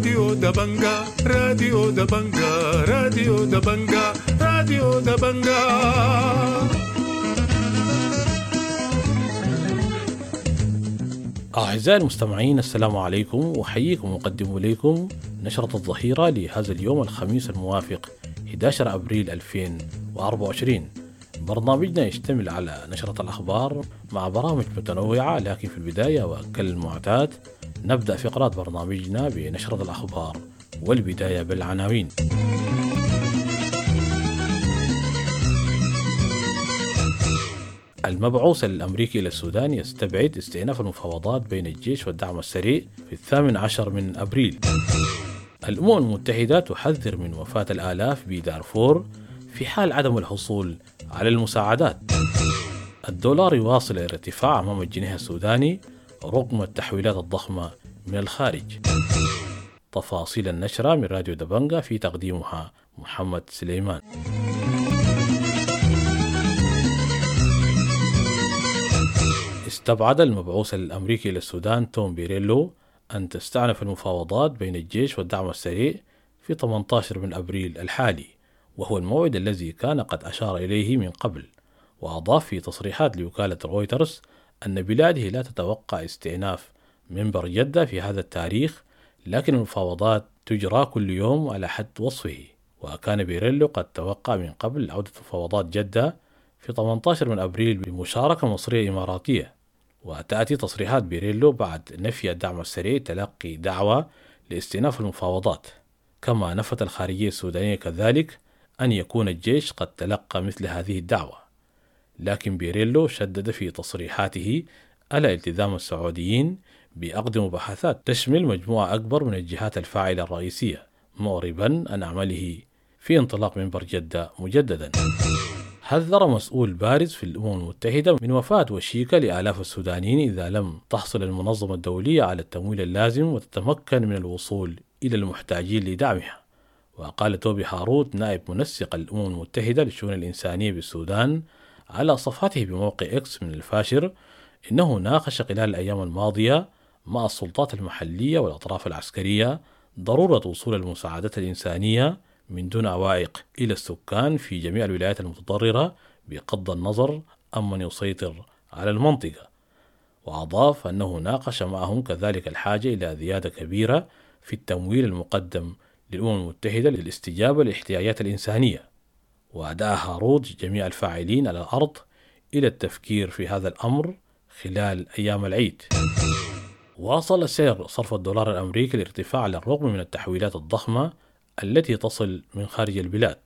راديو دبنجا راديو دبنجا راديو دبنجا راديو دبنجا. أعزائي المستمعين، السلام عليكم، وحييكم وأقدم إليكم نشرة الظهيرة لهذا اليوم الخميس الموافق 11 أبريل 2024. برنامجنا يشتمل على نشرة الأخبار مع برامج متنوعة، لكن في البداية وكالمعتاد نبدأ فقرات برنامجنا بنشرة الأخبار، والبداية بالعناوين. المبعوث الأمريكي إلى السودان يستبعد استئناف المفاوضات بين الجيش والدعم السريع في 18 من أبريل. الأمم المتحدة تحذر من وفاة الآلاف بدارفور في حال عدم الحصول على المساعدات. الدولار يواصل الارتفاع أمام الجنيه السوداني رغم التحويلات الضخمة من الخارج. تفاصيل النشرة من راديو دبنجا، في تقديمها محمد سليمان. استبعد المبعوث الأمريكي للسودان توم بيريلو أن تستأنف المفاوضات بين الجيش والدعم السريع في 18 من أبريل الحالي، وهو الموعد الذي كان قد أشار إليه من قبل. وأضاف في تصريحات لوكالة رويترز أن بلاده لا تتوقع استئناف منبر جدة في هذا التاريخ، لكن المفاوضات تجرى كل يوم على حد وصفه. وكان بيريلو قد توقع من قبل عودة مفاوضات جدة في 18 من أبريل بمشاركة مصرية إماراتية. وتأتي تصريحات بيريلو بعد نفي الدعم السريع تلقي دعوة لاستئناف المفاوضات، كما نفت الخارجية السودانية كذلك أن يكون الجيش قد تلقى مثل هذه الدعوة. لكن بيريلو شدد في تصريحاته على التزام السعوديين بأخذ مباحثات تشمل مجموعة أكبر من الجهات الفاعلة الرئيسية، معربا عن عمله في انطلاق منبر جدة مجددا. حذر مسؤول بارز في الأمم المتحدة من وفاة وشيكة لآلاف السودانيين إذا لم تحصل المنظمة الدولية على التمويل اللازم وتتمكن من الوصول إلى المحتاجين لدعمها. وقال توبي هاروت نائب منسق الأمم المتحدة للشؤون الإنسانية بالسودان على صفحته بموقع إكس من الفاشر إنه ناقش خلال الأيام الماضية مع السلطات المحلية والأطراف العسكرية ضرورة وصول المساعدات الإنسانية من دون عوائق إلى السكان في جميع الولايات المتضررة بغض النظر عمن يسيطر على المنطقة. وأضاف أنه ناقش معهم كذلك الحاجة إلى زيادة كبيرة في التمويل المقدم للأمم المتحدة للاستجابة للاحتياجات الإنسانية. ودعا هاروت جميع الفاعلين على الأرض إلى التفكير في هذا الأمر خلال أيام العيد. واصل سعر صرف الدولار الأمريكي الارتفاع على الرغم من التحويلات الضخمة التي تصل من خارج البلاد.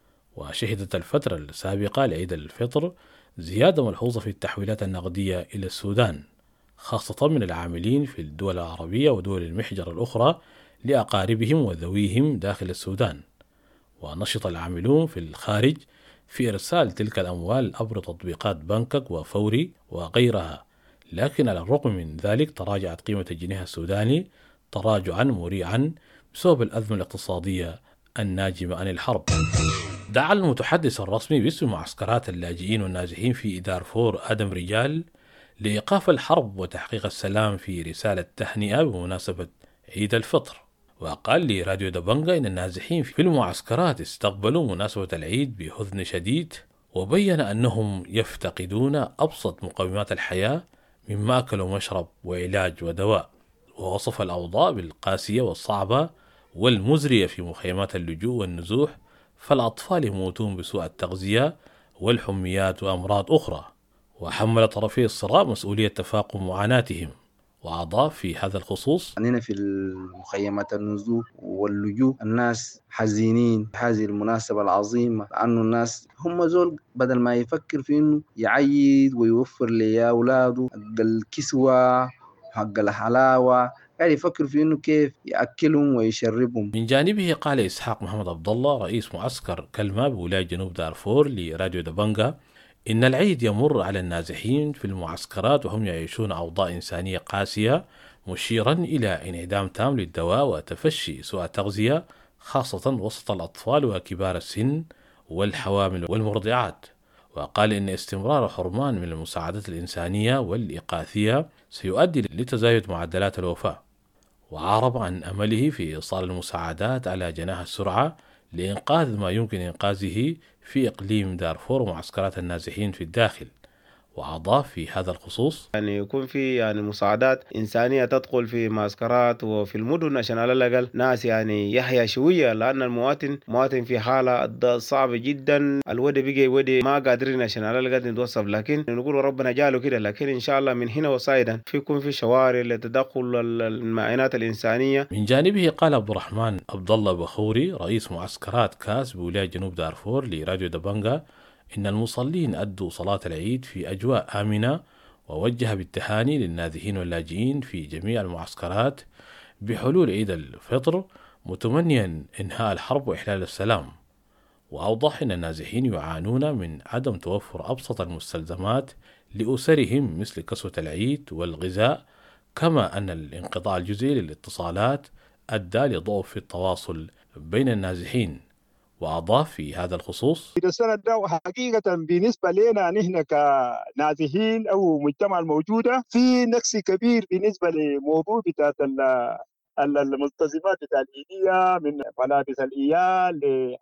وشهدت الفترة السابقة لعيد الفطر زيادة ملحوظة في التحويلات النقدية إلى السودان، خاصة من العاملين في الدول العربية ودول المحجر الأخرى لأقاربهم وذويهم داخل السودان. ونشط العاملون في الخارج في إرسال تلك الأموال عبر تطبيقات بنكك وفوري وغيرها، لكن على الرغم من ذلك تراجعت قيمة الجنيه السوداني تراجعا مريعا بسبب الأزمة الاقتصادية الناجمة عن الحرب. دعا المتحدث الرسمي باسم معسكرات اللاجئين والنازحين في دارفور آدم رجال لإيقاف الحرب وتحقيق السلام في رسالة تهنئة بمناسبة عيد الفطر. وقال لراديو دبنجا إن النازحين في المعسكرات استقبلوا مناسبة العيد بحزن شديد، وبين أنهم يفتقدون أبسط مقومات الحياة من مأكل ومشرب وعلاج ودواء. ووصف الأوضاع بالقاسية والصعبة والمزرية في مخيمات اللجوء والنزوح، فالأطفال يموتون بسوء التغذية والحميات وأمراض أخرى. وحمل طرفي الصراع مسؤولية تفاقم معاناتهم. وأضاف في هذا الخصوص: عندنا في المخيمات النزوح واللجوء الناس حزينين هذه المناسبة العظيمة، لأنه الناس هم زول بدل ما يفكر في إنه يعيد ويوفر لأولاده حق الكسوة حق الحلاوة، قاعد يفكر في إنه كيف يأكلهم ويشربهم. من جانبه قال إسحاق محمد عبد الله رئيس معسكر كلمة بولاية جنوب دارفور لراديو دبنجا إن العيد يمر على النازحين في المعسكرات وهم يعيشون أوضاع إنسانية قاسية، مشيرا إلى انعدام تام للدواء وتفشي سوء التغذية خاصة وسط الأطفال وكبار السن والحوامل والمرضعات. وقال إن استمرار حرمان من المساعدات الإنسانية والإغاثية سيؤدي لتزايد معدلات الوفاة. وعرب عن أمله في إيصال المساعدات على جناح السرعة لإنقاذ ما يمكن إنقاذه في إقليم دارفور ومعسكرات النازحين في الداخل. وأضاف في هذا الخصوص: يعني يكون في مساعدات إنسانية تدخل في معسكرات وفي المدن عشان على الأقل ناس يحيا شوية، لأن المواطن في حالة صعبة جدا. الودي بيجي ودي ما قادرين عشان على الأقل نتوصف، لكن نقول ربنا جاله كده. لكن إن شاء الله من هنا وصاعدا يكون في شوارع لتدخل المعينات الإنسانية. من جانبه قال عبد الرحمن عبد الله بخوري رئيس معسكرات كاس بولاية جنوب دارفور لراديو دبنجا إن المصلين أدوا صلاة العيد في أجواء آمنة، ووجه بالتهاني للنازحين واللاجئين في جميع المعسكرات بحلول عيد الفطر، متمنيا إنهاء الحرب وإحلال السلام. وأوضح أن النازحين يعانون من عدم توفر أبسط المستلزمات لأسرهم مثل كسوة العيد والغذاء، كما أن الانقطاع الجزئي للاتصالات أدى لضعف في التواصل بين النازحين. وأضاف في هذا الخصوص: السنة ده حقيقة بالنسبة لنا نحن كنازحين أو مجتمع الموجودة في نقص كبير بالنسبة لموضوع بتاعت الملتزمات بتاع الإيدية من ملابس الإيال.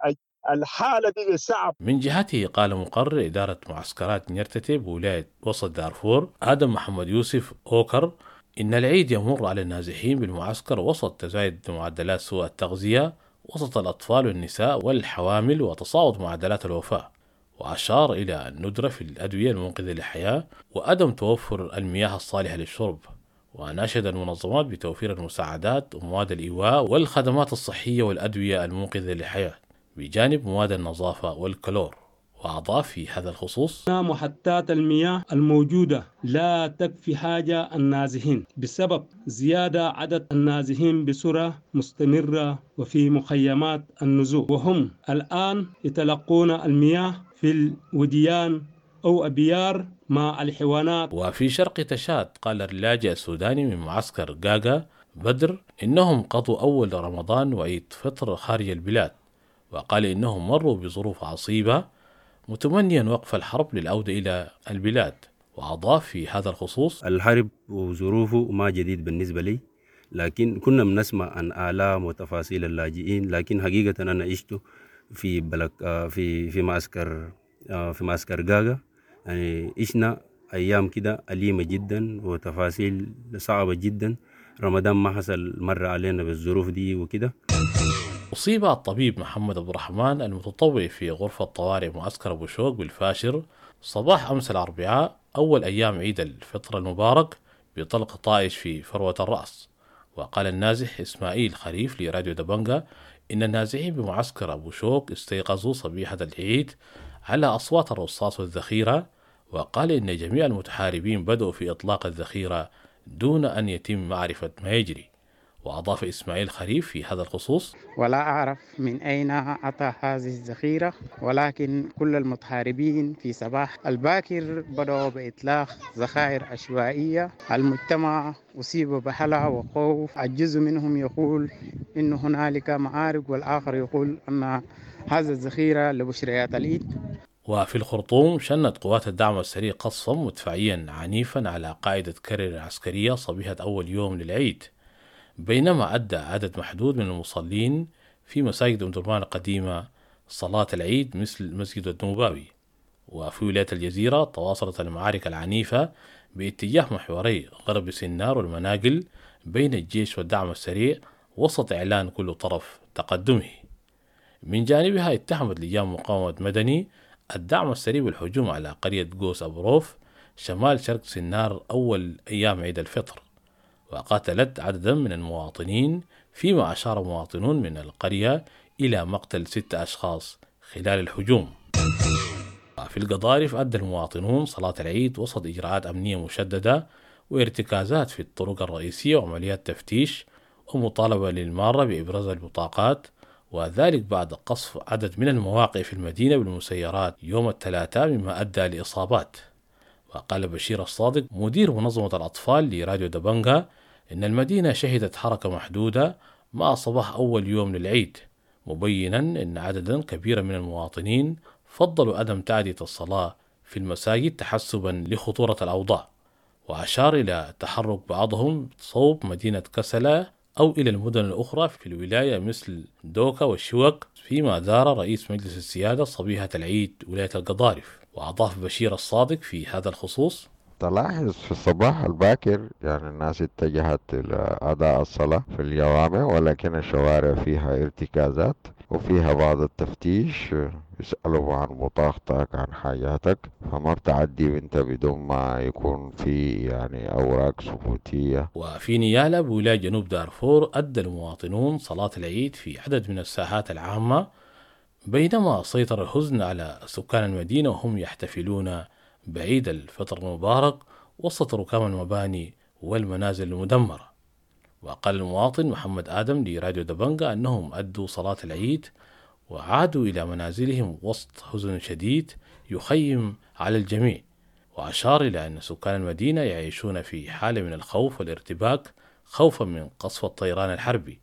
الحالة دي صعب. من جهته قال مقرر إدارة معسكرات نيرتتي بولاية وسط دارفور آدم محمد يوسف أوكر إن العيد يمر على النازحين بالمعسكر وسط تزايد معدلات سوء التغذية وسط الأطفال والنساء والحوامل وتصاعد معدلات الوفاة. وأشار إلى الندرة في الأدوية المنقذة للحياة وعدم توفر المياه الصالحة للشرب. وناشد المنظمات بتوفير المساعدات ومواد الإيواء والخدمات الصحية والأدوية المنقذة للحياة بجانب مواد النظافة والكلور. وأضاف في هذا الخصوص: محطات المياه الموجودة لا تكفي حاجة النازحين بسبب زيادة عدد النازحين بصورة مستمرة وفي مخيمات النزوح، وهم الآن يتلقون المياه في الوديان أو أبيار مع الحيوانات. وفي شرق تشاد قال اللاجئ السوداني من معسكر غاغا بدر إنهم قضوا أول رمضان وعيد فطر خارج البلاد، وقال إنهم مروا بظروف عصيبة متمنيا وقف الحرب للعودة إلى البلاد. وأضاف في هذا الخصوص: الحرب وظروفه ما جديد بالنسبة لي، لكن كنا بنسمع عن آلام وتفاصيل اللاجئين، لكن حقيقة أنا عشت في معسكر غاغا. يعني عشنا أيام كده أليمة جدا وتفاصيل صعبة جدا. رمضان ما حصل مرة علينا بالظروف دي وكده. أصيب الطبيب محمد عبد الرحمن المتطوع في غرفة طوارئ معسكر أبو شوق بالفاشر صباح أمس الأربعاء أول أيام عيد الفطر المبارك بطلق طائش في فروة الرأس. وقال النازح إسماعيل خريف لراديو دبنجا إن النازحين بمعسكر أبو شوق استيقظوا صبيحة العيد على أصوات الرصاص والذخيرة، وقال إن جميع المتحاربين بدأوا في إطلاق الذخيرة دون أن يتم معرفة ما يجري. وأضاف إسماعيل خريف في هذا الخصوص: ولا أعرف من أين أتى هذه الذخيرة، ولكن كل المتحاربين في صباح الباكر بدأوا بإطلاق ذخائر عشوائية. المجتمع أصيب بهلع وخوف. الجزء منهم يقول إن هنالك معارك، والآخر يقول أن هذه الذخيرة لبشريات العيد. وفي الخرطوم شنت قوات الدعم السريع قصفا مدفعيا عنيفا على قاعدة كرر العسكرية صبيحة أول يوم للعيد، بينما أدى عدد محدود من المصلين في مساجد أم درمان القديمة صلاة العيد مثل مسجد الدنوباوي. وفي ولاية الجزيرة تواصلت المعارك العنيفة باتجاه محوري غرب سنار والمناقل بين الجيش والدعم السريع وسط إعلان كل طرف تقدمه. من جانبها اتهمت لجان مقاومة مدني الدعم السريع بالهجوم على قرية قوس أبروف شمال شرق سنار أول أيام عيد الفطر، وقاتلت عددا من المواطنين، فيما أشار مواطنون من القرية إلى مقتل 6 أشخاص خلال الهجوم. في القضارف أدى المواطنون صلاة العيد وسط إجراءات أمنية مشددة وارتكازات في الطرق الرئيسية وعمليات تفتيش ومطالبة للمارة بإبراز البطاقات، وذلك بعد قصف عدد من المواقع في المدينة بالمسيرات يوم الثلاثاء مما أدى لإصابات. وقال بشير الصادق مدير منظمة الأطفال لراديو دبنجا إن المدينة شهدت حركة محدودة مع صباح أول يوم للعيد، مبينا أن عددا كبيرا من المواطنين فضلوا عدم تعدية الصلاة في المساجد تحسبا لخطورة الأوضاع. وأشار إلى تحرك بعضهم صوب مدينة كسلة أو إلى المدن الأخرى في الولاية مثل دوكا والشوك، فيما دار رئيس مجلس السيادة صبيحة العيد ولاية القضارف. وأضاف بشير الصادق في هذا الخصوص: تلاحظ في الصباح الباكر يعني الناس اتجهت إلى أداء الصلاة في الجوامع، ولكن الشوارع فيها ارتكازات وفيها بعض التفتيش، يسألوا عن بطاقتك عن حاجاتك، فما بتعدي وانت بدون ما يكون في يعني أوراق ثبوتية. وفي نيالا بولاية جنوب دارفور أدى المواطنون صلاة العيد في عدد من الساحات العامة، بينما سيطر الحزن على سكان المدينة وهم يحتفلون بعيد الفطر المبارك وسط ركام المباني والمنازل المدمرة. وقال المواطن محمد آدم لراديو دبنجا أنهم أدوا صلاة العيد وعادوا إلى منازلهم وسط حزن شديد يخيم على الجميع، وأشار إلى أن سكان المدينة يعيشون في حالة من الخوف والارتباك خوفا من قصف الطيران الحربي.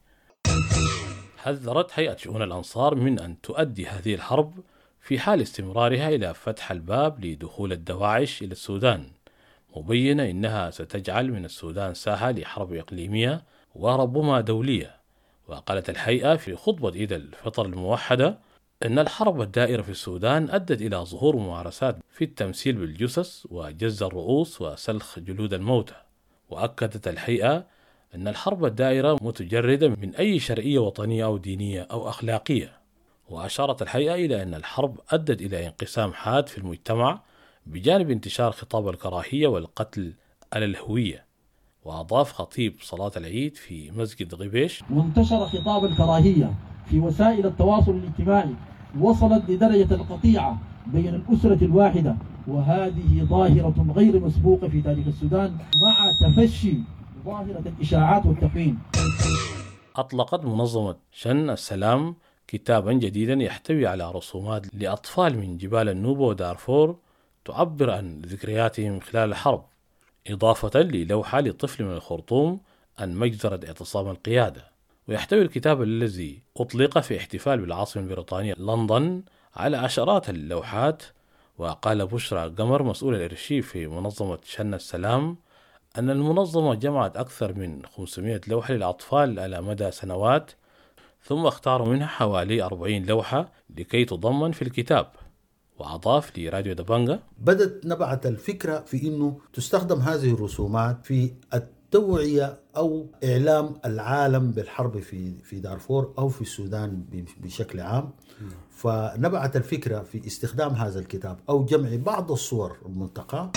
حذرت هيئة شؤون الأنصار من أن تؤدي هذه الحرب في حال استمرارها إلى فتح الباب لدخول الدواعش إلى السودان، مبينة إنها ستجعل من السودان ساحة لحرب إقليمية وربما دولية. وقالت الهيئة في خطبة عيد الفطر الموحدة أن الحرب الدائرة في السودان أدت إلى ظهور ممارسات في التمثيل بالجثث وجز الرؤوس وسلخ جلود الموتى. وأكدت الهيئة أن الحرب الدائرة متجردة من أي شرعية وطنية أو دينية أو أخلاقية. وأشارت الهيئة إلى أن الحرب أدت إلى انقسام حاد في المجتمع بجانب انتشار خطاب الكراهية والقتل على الهوية. وأضاف خطيب صلاة العيد في مسجد غبيش: وانتشر خطاب الكراهية في وسائل التواصل الاجتماعي وصلت لدرجة القطيعة بين الأسرة الواحدة، وهذه ظاهرة غير مسبوقة في تاريخ السودان مع تفشي ظاهرة الإشاعات والتقويم. أطلقت منظمة شن السلام كتابا جديدا يحتوي على رسومات لأطفال من جبال النوبة ودارفور تعبر عن ذكرياتهم خلال الحرب، إضافة للوحة لطفل من الخرطوم عن مجزرة اعتصام القيادة. ويحتوي الكتاب الذي أطلق في احتفال بالعاصمة البريطانية لندن على عشرات اللوحات. وقال بشرى قمر مسؤول الإرشيف في منظمة شن السلام أن المنظمة جمعت أكثر من 500 لوحة للأطفال على مدى سنوات، ثم اختاروا منها حوالي 40 لوحة لكي تضمن في الكتاب. وأضاف لراديو دبنجا: بدت نبعت الفكرة في أنه تستخدم هذه الرسومات في التوعية أو إعلام العالم بالحرب في دارفور أو في السودان بشكل عام. فنبعت الفكرة في استخدام هذا الكتاب أو جمع بعض الصور الملتقاة.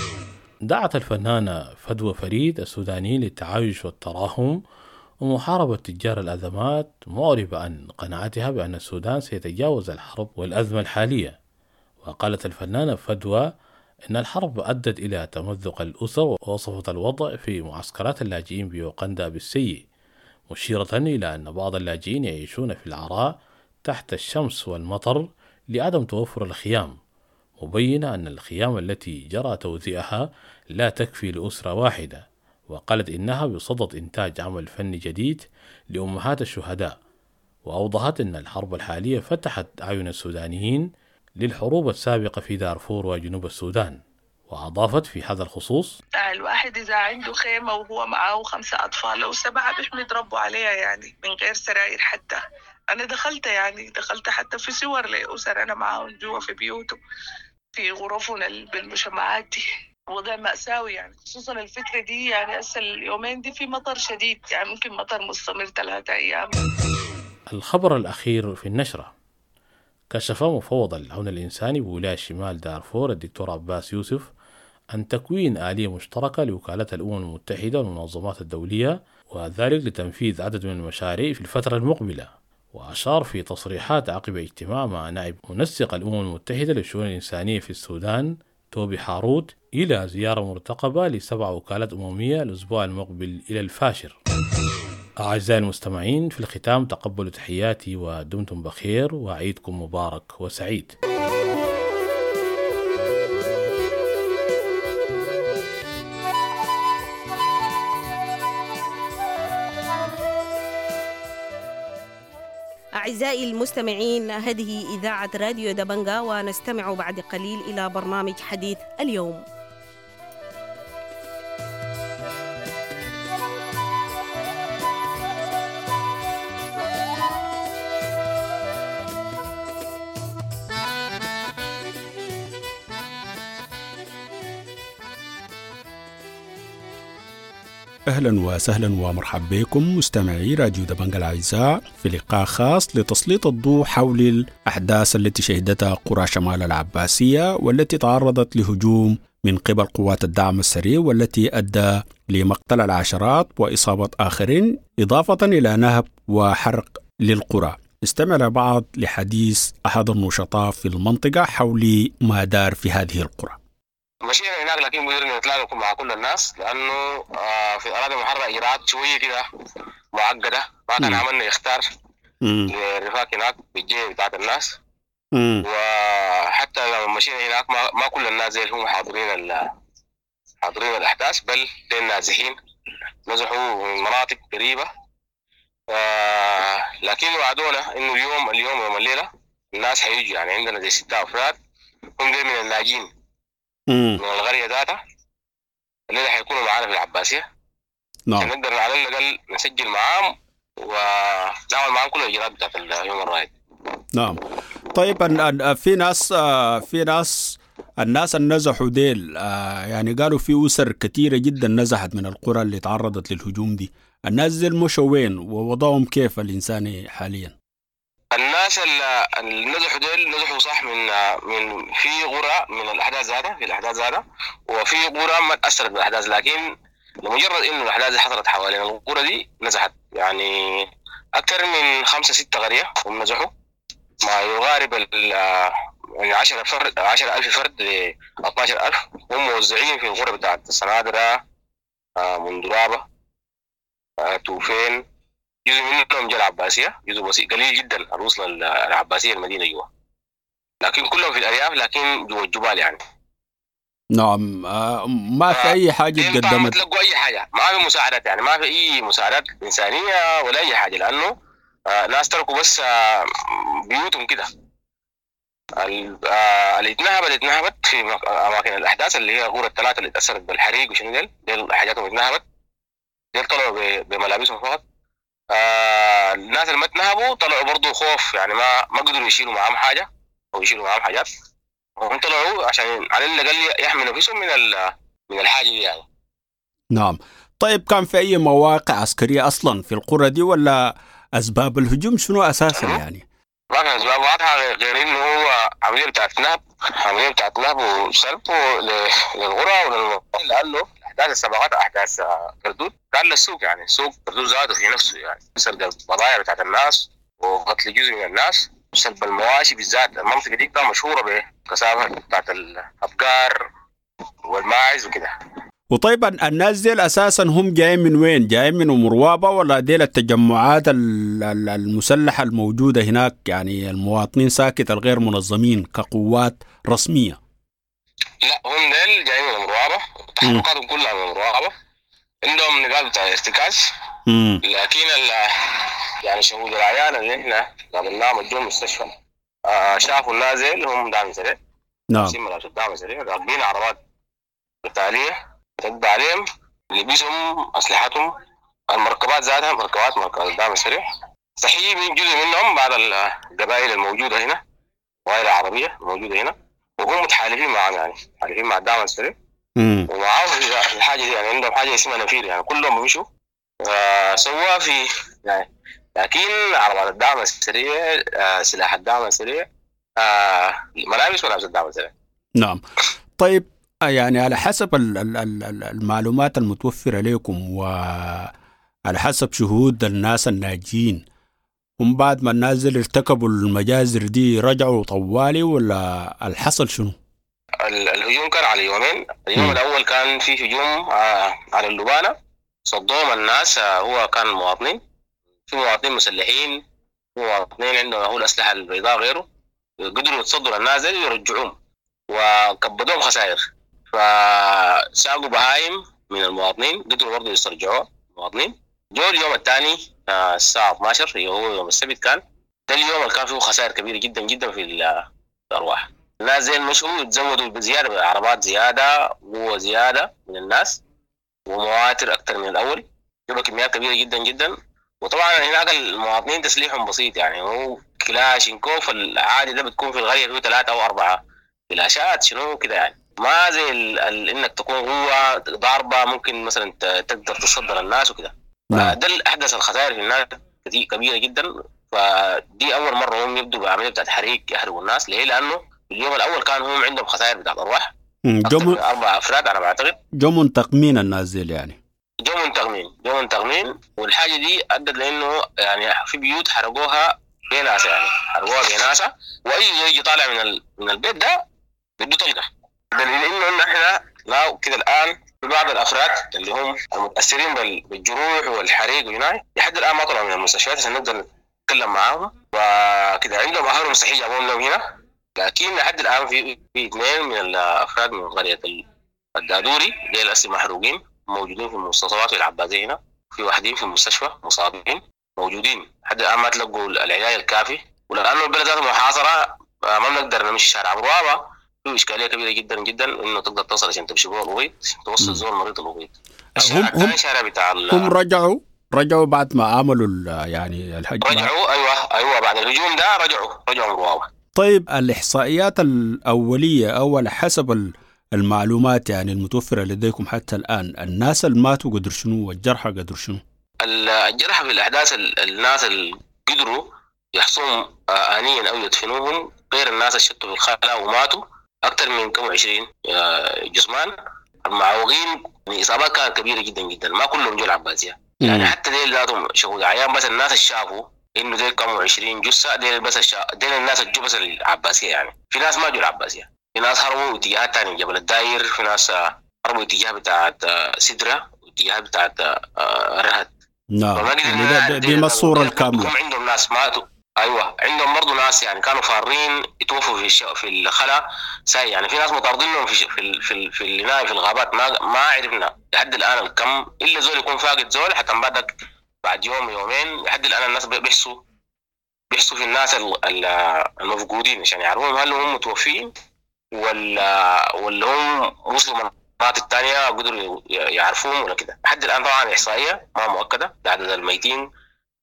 دعت الفنانة فدوى فريد السوداني للتعايش والتراحم ومحاربة تجار الأزمات، معربة عن قناعتها بأن السودان سيتجاوز الحرب والأزمة الحالية. وقالت الفنانة فدوى إن الحرب أدت إلى تمزق الأسر، ووصفت الوضع في معسكرات اللاجئين بيوغندا بالسيء، مشيرة إلى أن بعض اللاجئين يعيشون في العراء تحت الشمس والمطر لعدم توفر الخيام، مبينة أن الخيام التي جرى توزيعها لا تكفي لأسرة واحدة. وقالت إنها بصدد إنتاج عمل فني جديد لأمهات الشهداء. وأوضحت أن الحرب الحالية فتحت أعين السودانيين للحروب السابقة في دارفور وجنوب السودان. وأضافت في هذا الخصوص: الواحد إذا عنده خيمة وهو معه 5 أطفال أو 7 بيحمد ربه عليها، يعني من غير سراير. حتى أنا دخلت حتى في صور لأسر أنا معهم جوا في بيوتهم في غرفنا بالمجمعات دي. وضع مأساوي يعني، خصوصا الفترة دي يعني اليومين دي في مطر شديد، يعني ممكن مطر مستمر 3 أيام. الخبر الأخير في النشرة: كشف مفوض العون الإنساني بولاية شمال دارفور الدكتور عباس يوسف عن تكوين آلية مشتركة لوكالة الأمم المتحدة والمنظمات الدولية، وذلك لتنفيذ عدد من المشاريع في الفترة المقبلة. وأشار في تصريحات عقب اجتماع مع نائب منسق الأمم المتحدة للشؤون الإنسانية في السودان توبي حاروت إلى زيارة مرتقبة ل7 وكالات أممية الأسبوع المقبل إلى الفاشر. أعزائي المستمعين، في الختام تقبلوا تحياتي ودمتم بخير وعيدكم مبارك وسعيد. أعزائي المستمعين، هذه إذاعة راديو دبنجا، ونستمع بعد قليل إلى برنامج حديث اليوم. أهلا وسهلا ومرحبا بكم مستمعي راديو دبنجة الأعزاء في لقاء خاص لتسليط الضوء حول الأحداث التي شهدتها قرى شمال العباسية والتي تعرضت لهجوم من قبل قوات الدعم السريع والتي أدى لمقتل العشرات وإصابة آخرين إضافة إلى نهب وحرق للقرى. استمع بعض لحديث أحد النشطاء في المنطقة حول ما دار في هذه القرى. مشينا هناك لكن قدرنا نتلاقى مع كل الناس لأنه في أراضي محررة إجراءات شوية كده معقدة ما كان عملنا يختار للرفاق هناك بالجهة بتاعت الناس وحتى لما مشينا هناك ما كل الناس زي هم حاضرين الأحداث بل للنازحين نزحوا من مناطق قريبة لكن وعدونا إنه اليوم يوم الليلة الناس حيجوا يعني عندنا زي 6 أفراد هم من الناجين من القرية ذاتها الليلة حيكونوا معانا في العباسية. نعم. نقدر على الأقل نسجل معاهم ونعمل معاهم كل الإجراءات بتاعت اليوم الرايد. نعم. طيب في ناس الناس النزحوا ديل يعني قالوا في أسر كثيرة جدا نزحت من القرى اللي تعرضت للهجوم دي. الناس ديل مشوا وين ووضعهم كيف الإنساني حاليا؟ الناس اللي نزحوا ديل نزحوا صح من في قرى من الأحداث ذاتها في الأحداث ذاتها وفي قرى ما تأثرت بالأحداث لكن لمجرد إنه الأحداث حصلت حوالين القرى دي نزحت يعني أكثر من 5-6 قرية هم نزحوا ما يقارب يعني 10,000 فرد ل 12,000 هم موزعين في القرى بتاعت السنادرة مندرابة توفين جزء منهم جاء العباسية جزء بسيط قليل جدا الوصل العباسية المدينة جوا لكن كلهم في الأرياف لكن جوا الجبال يعني. نعم. ما في أي حاجة قدمت تلقوا أي حاجة ما في مساعدات يعني ما في أي مساعدات إنسانية ولا أي حاجة لأنه ناس تركوا بس بيوتهم كده اللي اتنهبت في أماكن الأحداث اللي هي غورة 3 اللي تأثرت بالحريق وشنو ديل حاجاتهم اتنهبت ديل طلعوا بملابسهم فقط. الناس اللي ما اتنهبوا طلعوا برضو خوف يعني ما قدروا يشيلوا معهم حاجة أو يشيلوا معهم حاجات هم طلعوا عشان على الأقل يحملوا نفسهم من الحاجة دي يعني. نعم. طيب كان في أي مواقع عسكرية أصلا في القرى دي ولا أسباب الهجوم شنو أساسا يعني؟ ما كان أسباب واضحة غير إنه هو عملية بتاعت نهب وسلب للقرى وللمنطقة لأنه الأحداث السابقات أحداث كردود كان للسوق يعني سوق كردود ذاته في نفسه يعني سرقة البضائع بتاعت الناس وقتل جزء من الناس سلب المواشي بالذات المنطقة دي كانت مشهورة بكثافة بتاعت الأبقار والماعز وكده. وطيب الناس ديل أساسا هم جايين من وين؟ جايين من مروابة ولا ديل التجمعات المسلحة الموجودة هناك يعني المواطنين ساكت الغير منظمين كقوات رسمية؟ لا هم ديل جايين من مروابة تحركاتهم كلها من مروابة عندهم نقاط بتاع ارتكاز لكن يعني شهود العيان اللي احنا قابلناهم الجو المستشفى شافوا الناس ديل هم دعم سريع. نعم. دعم سريع راكبين عربات قتالية تتبع عليهم لبسهم أسلحتهم المركبات ذاتها مركبات الدعم السريع صحيح من جزء منهم بعض القبائل الموجودة هنا وائلة عربية موجودة هنا وهم متحالفين معهم يعني متحالفين مع الدعم السريع ومعهم الحاجة دي يعني عندهم حاجة اسمها نفير يعني كلهم بيمشوا سوا في يعني لكن عربات الدعم السريع سلاح الدعم السريع ملابس الدعم السريع. نعم. طيب يعني على حسب المعلومات المتوفرة لكم وعلى حسب شهود الناس الناجين هم بعد ما الناس اللي ارتكبوا المجازر دي رجعوا طوالي ولا الحصل شنو؟ الهجوم كان على يومين. اليوم الأول كان في هجوم على اللبانة صدوهم الناس هو كان مواطنين في مواطنين مسلحين مواطنين عندهم هو الأسلحة البيضاء غيره قدروا يتصدوا الناس دي ويرجعوهم وكبدوهم خسائر فساقوا بهايم من المواطنين قدروا برضه يسترجعوا المواطنين. جو اليوم الثاني الساعة 12 هو يوم السبت كان ده اليوم اللي كان فيه خسائر كبيرة جدا جدا في الأرواح. الناس زي المشهور يتزودوا بزيادة عربات زيادة وزيادة من الناس ومواتر أكثر من الأول يبقى كميات كبيرة جدا جدا. وطبعا هناك المواطنين تسليحهم بسيط يعني هو كلاشينكوف العادي ده بتكون في الغرية فيه 3 أو 4 فلاشات شنو كده يعني ما زي انك تكون قوة ضاربة ممكن مثلا تقدر تصدر الناس وكده. فده احدث الخسائر في الناس كبيرة جدا. فدي اول مرة هم يبدوا بعملية بتاعت حريق يحرقوا الناس. ليه؟ لانه اليوم الاول كان هم عندهم خسائر بتاعت ارواح اكثر من 4 افراد انا بعتقد. جو تقمين الناس دي يعني. جو تقمين. والحاجة دي ادت لانه يعني في بيوت حرقوها بناسة، يعني حرقوها بناسة، واي يجي طالع من البيت ده بده طلقة. دليل انه احنا لا كده الان في بعض الافراد اللي هم المتاثرين بالجروح والحريق وهناي لحد الان ما طلعوا من المستشفيات عشان نقدر نتكلم معاهم، وكده عندهم اهالي مستحيل يجيبوهم لهم هنا. لكن لحد الان في 2 من الافراد من قريه الدادوري اللي الاسر محروقين موجودين في المستوصفات العباسيه هنا، في واحدين في المستشفى مصابين موجودين لحد الان ما تلقوا العلاج الكافي. ولانه البلد ذاته محاصره ما بنقدر نمشي شارع بروابه، في اشكاليه كبيره جدا جدا انه تقدر توصل عشان تمشي جوه الغيط توصل زول مريض الغيط. هم رجعوا بعد ما عملوا يعني الحج. رجعوا ايوه بعد الهجوم ده رجعوا مروابه. طيب الاحصائيات الاوليه او حسب المعلومات يعني المتوفره لديكم حتى الان، الناس اللي ماتوا قدر شنو والجرحى قدر شنو؟ الجرحى في الاحداث الناس اللي قدروا يحصوهم انيا او يدفنوهم غير الناس اللي شتوا في الخلاء وماتوا اكثر من كم 20 جثمان. المعوقين الاصابات كانت كبيره جدا جدا، ما كلهم جو العباسيه يعني. حتى ديل ذاتهم شهود عيان بس الناس اللي شافوا انه ديل كانوا 20 جثه، ديل بس ديل الناس اللي جو بس العباسيه يعني. في ناس ما جو العباسيه، في ناس هربوا اتجاهات ثانيه جبل الداير، في ناس هربوا اتجاه بتاعت سدره واتجاهات بتاعت رهد. نعم دي ما الصوره الكامله. عندهم ناس ماتوا ايوه، عندهم برضو ناس يعني كانوا فارين يتوفوا في الخلا ساي يعني. في ناس مطاردينهم في العنايه في الغابات ما عرفنا لحد الان الكم، الا زول يكون فاقد زول حتى بعد يوم يومين. لحد الان الناس بيحسوا في الناس المفقودين عشان يعرفون هل هم متوفين ولا هم وصلوا مناطق تانية قدروا يعرفوهم ولا كده. لحد الان طبعا احصائيه ما مؤكده لعدد الميتين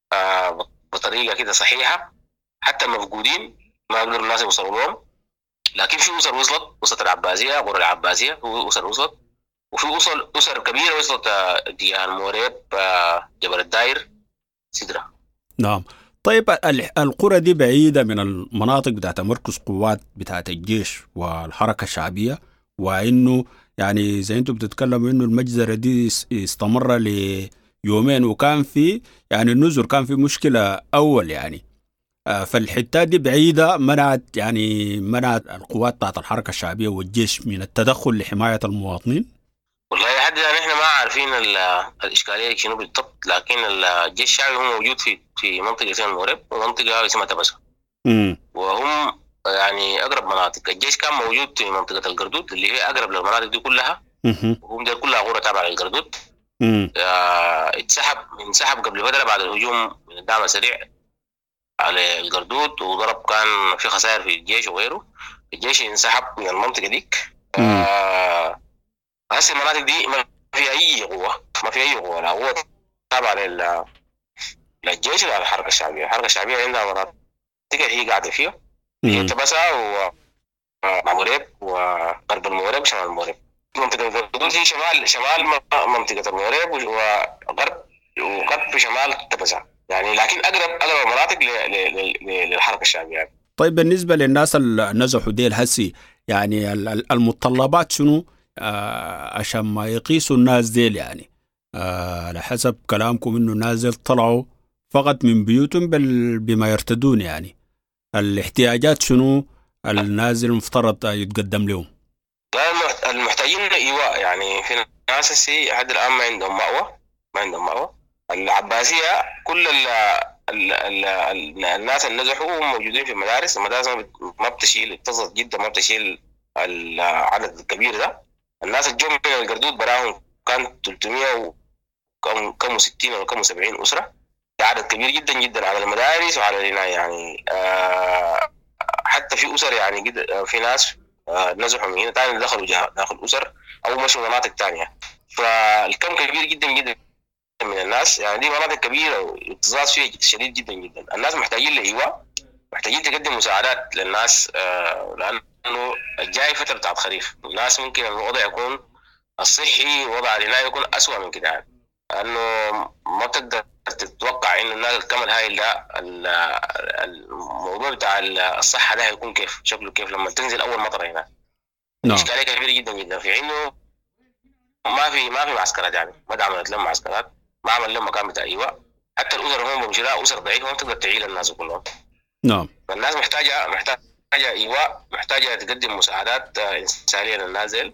بطريقه كده صحيحه، حتى المفقودين ما قدروا الناس يوصلوا لهم. لكن في اسر وصلت العباسيه، قرى العباسيه اسر وصلت، وفي اسر كبيره وصلت اتجاه الموريب جبل الداير سدره. نعم. طيب القرى دي بعيده من المناطق بتاعت مركز قوات بتاعت الجيش والحركه الشعبيه، وانه يعني زي انتم بتتكلموا انه المجزره دي استمر ليومين وكان في يعني النزر كان في مشكله اول يعني. فالحتات دي بعيده منعت القوات بتاعت الحركه الشعبيه والجيش من التدخل لحمايه المواطنين. والله لحد الان احنا ما عارفين الاشكاليه شنو بالضبط، لكن الجيش الشعبي هو موجود في منطقه اسمها الموريب ومنطقه اسمها تبسه، وهم يعني اقرب مناطق. الجيش كان موجود في منطقه القردود اللي هي اقرب للمناطق دي كلها، وهم دي كلها قرى تابعه للقردود. انسحب قبل فتره بعد الهجوم من الدعم السريع على القردود، وضرب كان في خسائر في الجيش وغيره. الجيش انسحب من المنطقه ديك. هسه المناطق دي ما في اي قوه، لا قوه تابعه للجيش ولا الحركه الشعبيه. الحركه الشعبيه عندها مناطق هي قاعده فيها، هي تبسه وموريب وغرب الموريب وشمال الموريب. منطقه القردود هي شمال منطقه الموريب وغرب في شمال تبسه يعني، لكن اقرب المناطق للحركه الشعبيه يعني. طيب بالنسبه للناس اللي نزحوا ديل هسي يعني المتطلبات شنو عشان ما يقيسوا الناس ديل يعني؟ على حسب كلامكم انه الناس ديل طلعوا فقط من بيوتهم بما يرتدون يعني. الاحتياجات شنو الناس المفترض يتقدم لهم؟ المحتاجين ايواء يعني. في ناس هسي لحد الان ما عندهم مأوى. العباسيه كل الناس اللي نزحوا موجودين في المدارس ما بتشيل، اتصلت جدا ما بتشيل العدد الكبير ده. الناس الجم من القردود براهم كان 300 وكم 60 او كم 70 اسره، عدد كبير جدا جدا على المدارس وعلى العنايه يعني. حتى في اسر يعني في ناس نزحوا من هنا ثاني دخلوا داخل اسر او مشوا مناطق ثانيه. فالكم كبير جدا جدا من الناس يعني. دي مناطق كبيره واكتظاظ فيها شديد جدا جدا. الناس محتاجين لإيواء، محتاجين تقدم مساعدات للناس، لأن انه الجاي فتره بتاعت خريف، الناس ممكن الوضع يكون الصحي وضع العنايه يكون اسوء من كده يعني. لانه ما تقدر تتوقع انه الناس الكمل هاي ده الموضوع بتاع الصحه ده هيكون كيف شكله، كيف لما تنزل اول مطر هنا. اشكاليه كبيره جدا جدا في انه ما في معسكرات يعني، ما عملت لهم معسكرات، ما عمل لهم مكان بتاع ايواء. حتى الاسر هم بمشي لها اسر ضعيفه ما تقدر تعيل الناس كلهم. نعم. فالناس محتاجه ايواء، محتاجه تقدم مساعدات انسانيه للنازل.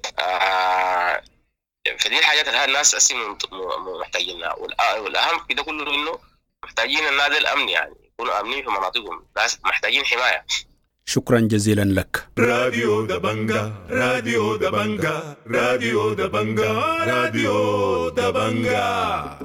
فدي الحاجات اللي الناس اساسا محتاجينها. والاهم في ده كله انه محتاجين النازل امن، يعني يكونوا امنين في مناطقهم، ناس محتاجين حمايه. شكرا جزيلا لك. راديو دبنجا راديو دبنجا راديو دبنجا راديو دبنجا.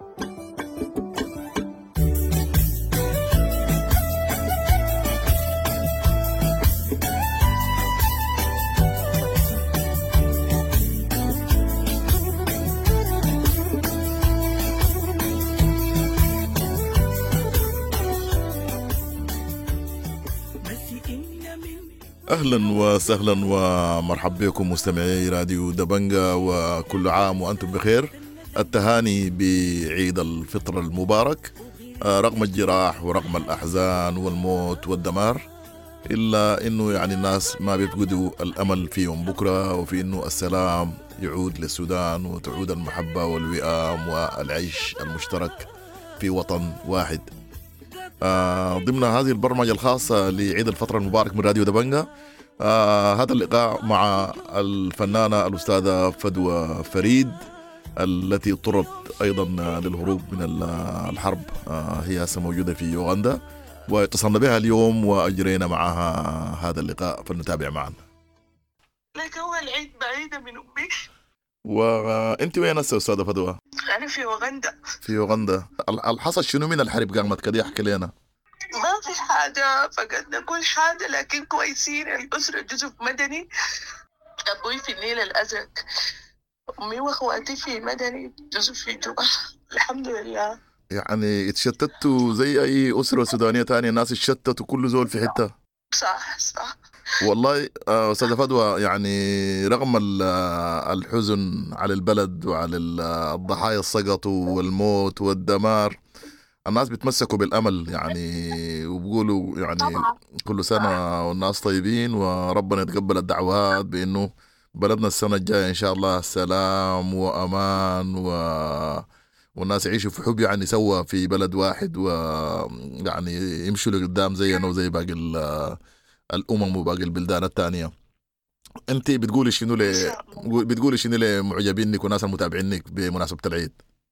أهلا وسهلا ومرحبا بكم مستمعي راديو دبنجا، وكل عام وأنتم بخير. التهاني بعيد الفطر المبارك. رغم الجراح ورغم الأحزان والموت والدمار، إلا إنه يعني الناس ما بيفقدوا الأمل في يوم بكرة، وفي إنه السلام يعود للسودان وتعود المحبة والوئام والعيش المشترك في وطن واحد. ضمن هذه البرمجة الخاصة لعيد الفطر المبارك من راديو دبنجا، هذا اللقاء مع الفنانة الأستاذة فدوى فريد التي اضطرت أيضا للهروب من الحرب. هي موجودة في يوغندا، واتصلنا بها اليوم وأجرينا معها هذا اللقاء، فلنتابع معا. لك هو العيد بعيدة من أمي. وأنت وين أستاذة فدوى؟ أنا في يوغندا. في يوغندا. الحصل شنو من الحرب قامت كده؟ يحكي لنا. ما في حاجة، فقدنا كل حاجة، لكن كويسين. الأسرة جزء مدني، أبوي في النيل الأزرق، أمي وأخواتي في مدني، جزء في جوبا. الحمد لله. يعني اتشتتوا زي أي أسرة سودانية تانية، الناس اتشتتوا كل زول في حتة. صح صح. والله أستاذة فدوى، يعني رغم الحزن على البلد وعلى الضحايا السقطوا والموت والدمار، الناس بيتمسكوا بالأمل يعني، وبيقولوا يعني طبعا كل سنة والناس طيبين، وربنا يتقبل الدعوات بأنه بلدنا السنة الجاية إن شاء الله سلام وأمان والناس يعيشوا في حب يعني سوا في بلد واحد، ويعني يمشوا لقدام زينا وزي باقي الأمم وباقي البلدان التانية. أنت بتقولي شنو لمعجبينك وناس المتابعينك بمناسبة العيد؟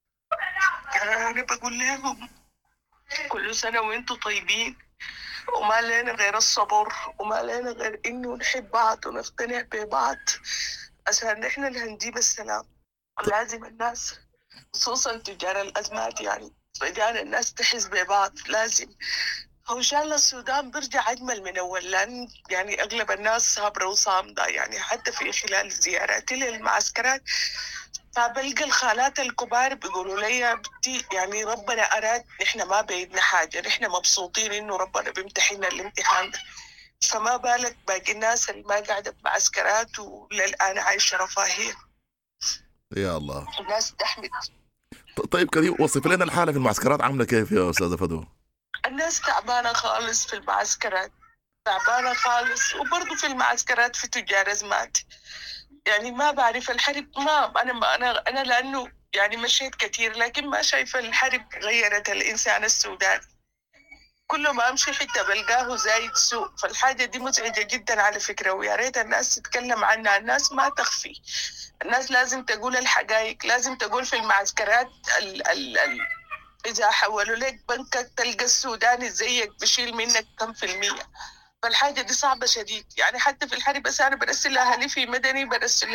أنا بقول لهم كل سنة وانتم طيبين، وما لنا غير الصبر، وما لنا غير إنه نحب بعض ونقتنع ببعض عشان نحن اللي هنجيب السلام. لازم الناس خصوصا تجار الأزمات يعني رجال الناس تحس ببعض، لازم. وإن شاء الله السودان بيرجع أجمل من أول، لأن يعني أغلب الناس صابرة وصامدة يعني. حتى في خلال زياراتي للمعسكرات فبلقى الخالات الكبار بيقولوا لي بنتي يعني ربنا أراد، نحن ما بيدنا حاجة، نحن مبسوطين إنه ربنا بيمتحنا الامتحان ده. فما بالك باقي الناس اللي ما قاعدة بمعسكرات وللآن عايشة رفاهية. يا الله، الناس تحمد. طيب كريم، وصف لنا الحالة في المعسكرات عاملة كيف يا أستاذة فدوى؟ الناس تعبانة خالص في المعسكرات، تعبانة خالص. وبرضو في المعسكرات في تجار أزمات يعني. ما بعرف الحرب، ما أنا لأنه يعني مشيت كتير، لكن ما شايفة الحرب غيرت الإنسان السوداني. كل ما أمشي حتى بلقاه زايد سوء. فالحاجة دي مزعجة جدا على فكرة، ويا ريت الناس تتكلم عنها. الناس ما تخفي، الناس لازم تقول الحقائق، لازم تقول في المعسكرات إذا حولوا لك بنكك تلقى السوداني زيك بشيل منك كم في المية. فالحاجة دي صعبة شديد يعني. حتى في الحرب بس أنا برسل أهلي في مدني، برسل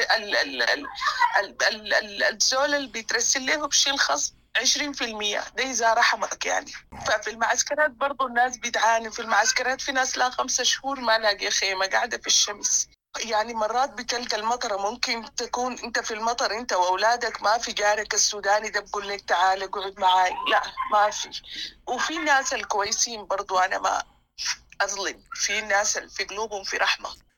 الزول اللي بيترسل له بشيل خصم 20%، ده إذا رحمك يعني. ففي المعسكرات برضو الناس بتعاني. في المعسكرات في ناس لا 5 شهور ما لاقي خيمة، قاعدة في الشمس يعني. مرات بتلقى المطرة، ممكن تكون انت في المطر انت واولادك، ما في جارك السوداني ده بقول لك تعال اقعد معاي، لا ما في. وفي ناس الكويسين برضو، انا ما اظلم، في ناس في قلوبهم في رحمة.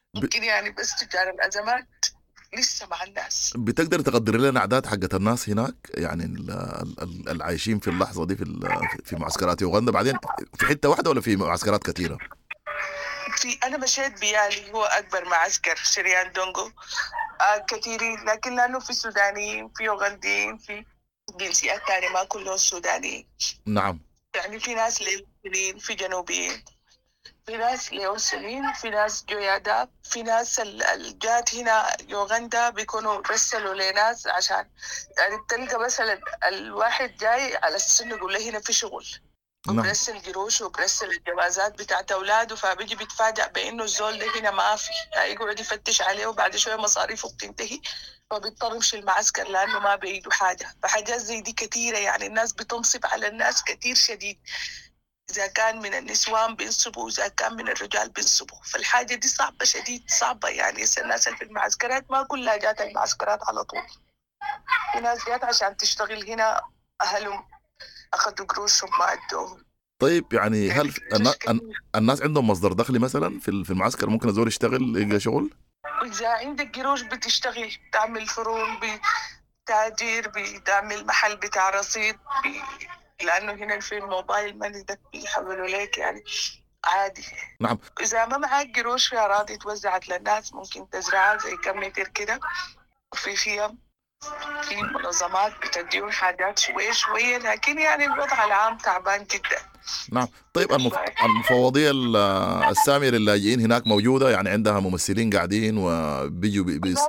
ممكن يعني بس تجار الأزمات لسه مع الناس. بتقدر تقدر لنا أعداد حقت الناس هناك يعني العايشين في اللحظة دي في معسكرات يوغندا، بعدين في حتة واحدة ولا في معسكرات كثيرة؟ أنا مشيت بيالي هو أكبر معسكر شريان دونغو، كثيرين، لكن لأنه في سودانيين، في يوغنديين، في جنسيات تانية، ما كلهم سودانيين. نعم. يعني في ناس ليوسنين، في جنوبيين، في ناس ليوسنين، في ناس جوياداب، في ناس الجات هنا يوغندا بيكونوا رسلوا لناس عشان يعني بتلقى مثلا الواحد جاي على السن يقول له هنا في شغل، وبرسل قروش وبرسل الجوازات بتاعت أولاده، فبيجي بيتفاجأ بأنه الزول ده هنا ما في، يقعد يفتش عليه وبعد شوية مصاريفه بتنتهي فبيضطر يمشي المعسكر لأنه ما بيده حاجة. فحاجات زي دي كتيرة، يعني الناس بتنصب على الناس كتير شديد، إذا كان من النسوان بينصبوا، إذا كان من الرجال بينصبوا، فالحاجة دي صعبة شديد، صعبة. يعني الناس اللي في المعسكرات ما كلها جات المعسكرات على طول، في ناس جات عشان تشتغل هنا، أهلهم أخذوا قروشهم ما أدوهم. طيب يعني هل الناس عندهم مصدر دخل مثلا في المعسكر؟ ممكن الزول يشتغل يلقى شغل؟ إذا عندك قروش بتشتغل، تعمل فرون، بتاجير، بتعمل محل بتاع رصيد، لأنه هنا في الموبايل ماني ده بيحولوا لك يعني عادي. نعم. إذا ما معك قروش في أراضي توزعت للناس ممكن تزرعها زي كم متر كده، وفي خيام، في منظمات بتديهم حاجات شوية شوية، لكن يعني الوضع العام تعبان جدا. نعم. طيب المفوضية السامية للاجئين هناك موجودة؟ يعني عندها ممثلين قاعدين وبيجوا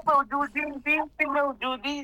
موجودين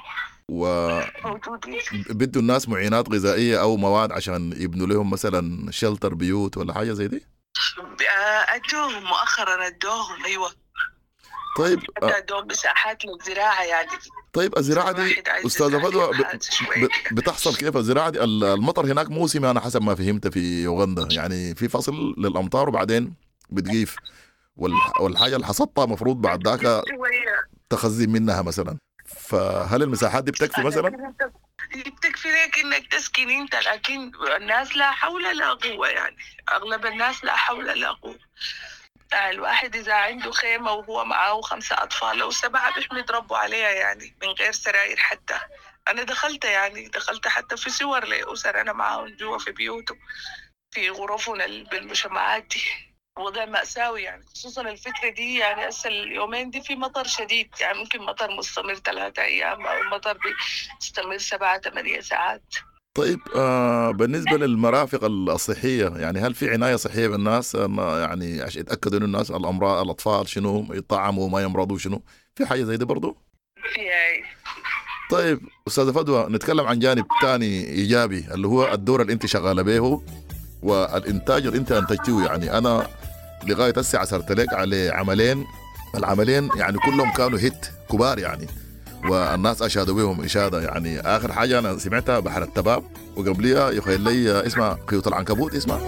بدوا الناس معينات غذائية أو مواد عشان يبنوا لهم مثلا شلتر بيوت ولا حاجة زي دي؟ أدوهم مؤخرا، أدوهم أيوة. طيب أدوهم مساحات للزراعة يعني. طيب الزراعة دي أستاذة فدوى بتحصل كيف الزراعة دي؟ المطر هناك موسمي أنا حسب ما فهمت في يوغندا، يعني في فصل للأمطار وبعدين بتجيف، والحاجة اللي حصدتها مفروض بعد ذاك تخزن منها مثلا. فهل المساحات دي بتكفي مثلا؟ بتكفي لك انك تسكن انت، لكن الناس لا حول لا قوة، يعني اغلب الناس لا حول لا قوة. الواحد اذا عنده خيمة وهو معاه 5 أطفال أو 7 بيحمد ربه عليها، يعني من غير سراير حتى. انا دخلت حتى في صور لأسر انا معاهم جوا في بيوتهم في غرفنا بالمجمعات دي. وضع مأساوي يعني، خصوصا الفترة دي، يعني هسه اليومين دي في مطر شديد، يعني ممكن مطر مستمر 3 أيام أو مطر بيستمر 7-8 ساعات. طيب بالنسبة للمرافق الصحية، يعني هل في عناية صحية بالناس يعني عشان يتأكدوا إن الناس الأمراض الأطفال شنو يطعموا وما يمرضوا شنو؟ في حاجة زي دي برضو؟ في. طيب أستاذة فدوى، نتكلم عن جانب تاني إيجابي اللي هو الدور اللي أنت شغالة به والإنتاج اللي أنت أنتجتوه. يعني أنا لغاية هسه عثرت لك على العملين يعني كلهم كانوا هيت كبار يعني، والناس أشادوا بهم إشادة. يعني آخر حاجة أنا سمعتها بحر التباب، وقبليها يخيل لي اسمها خيوط العنكبوت اسمها.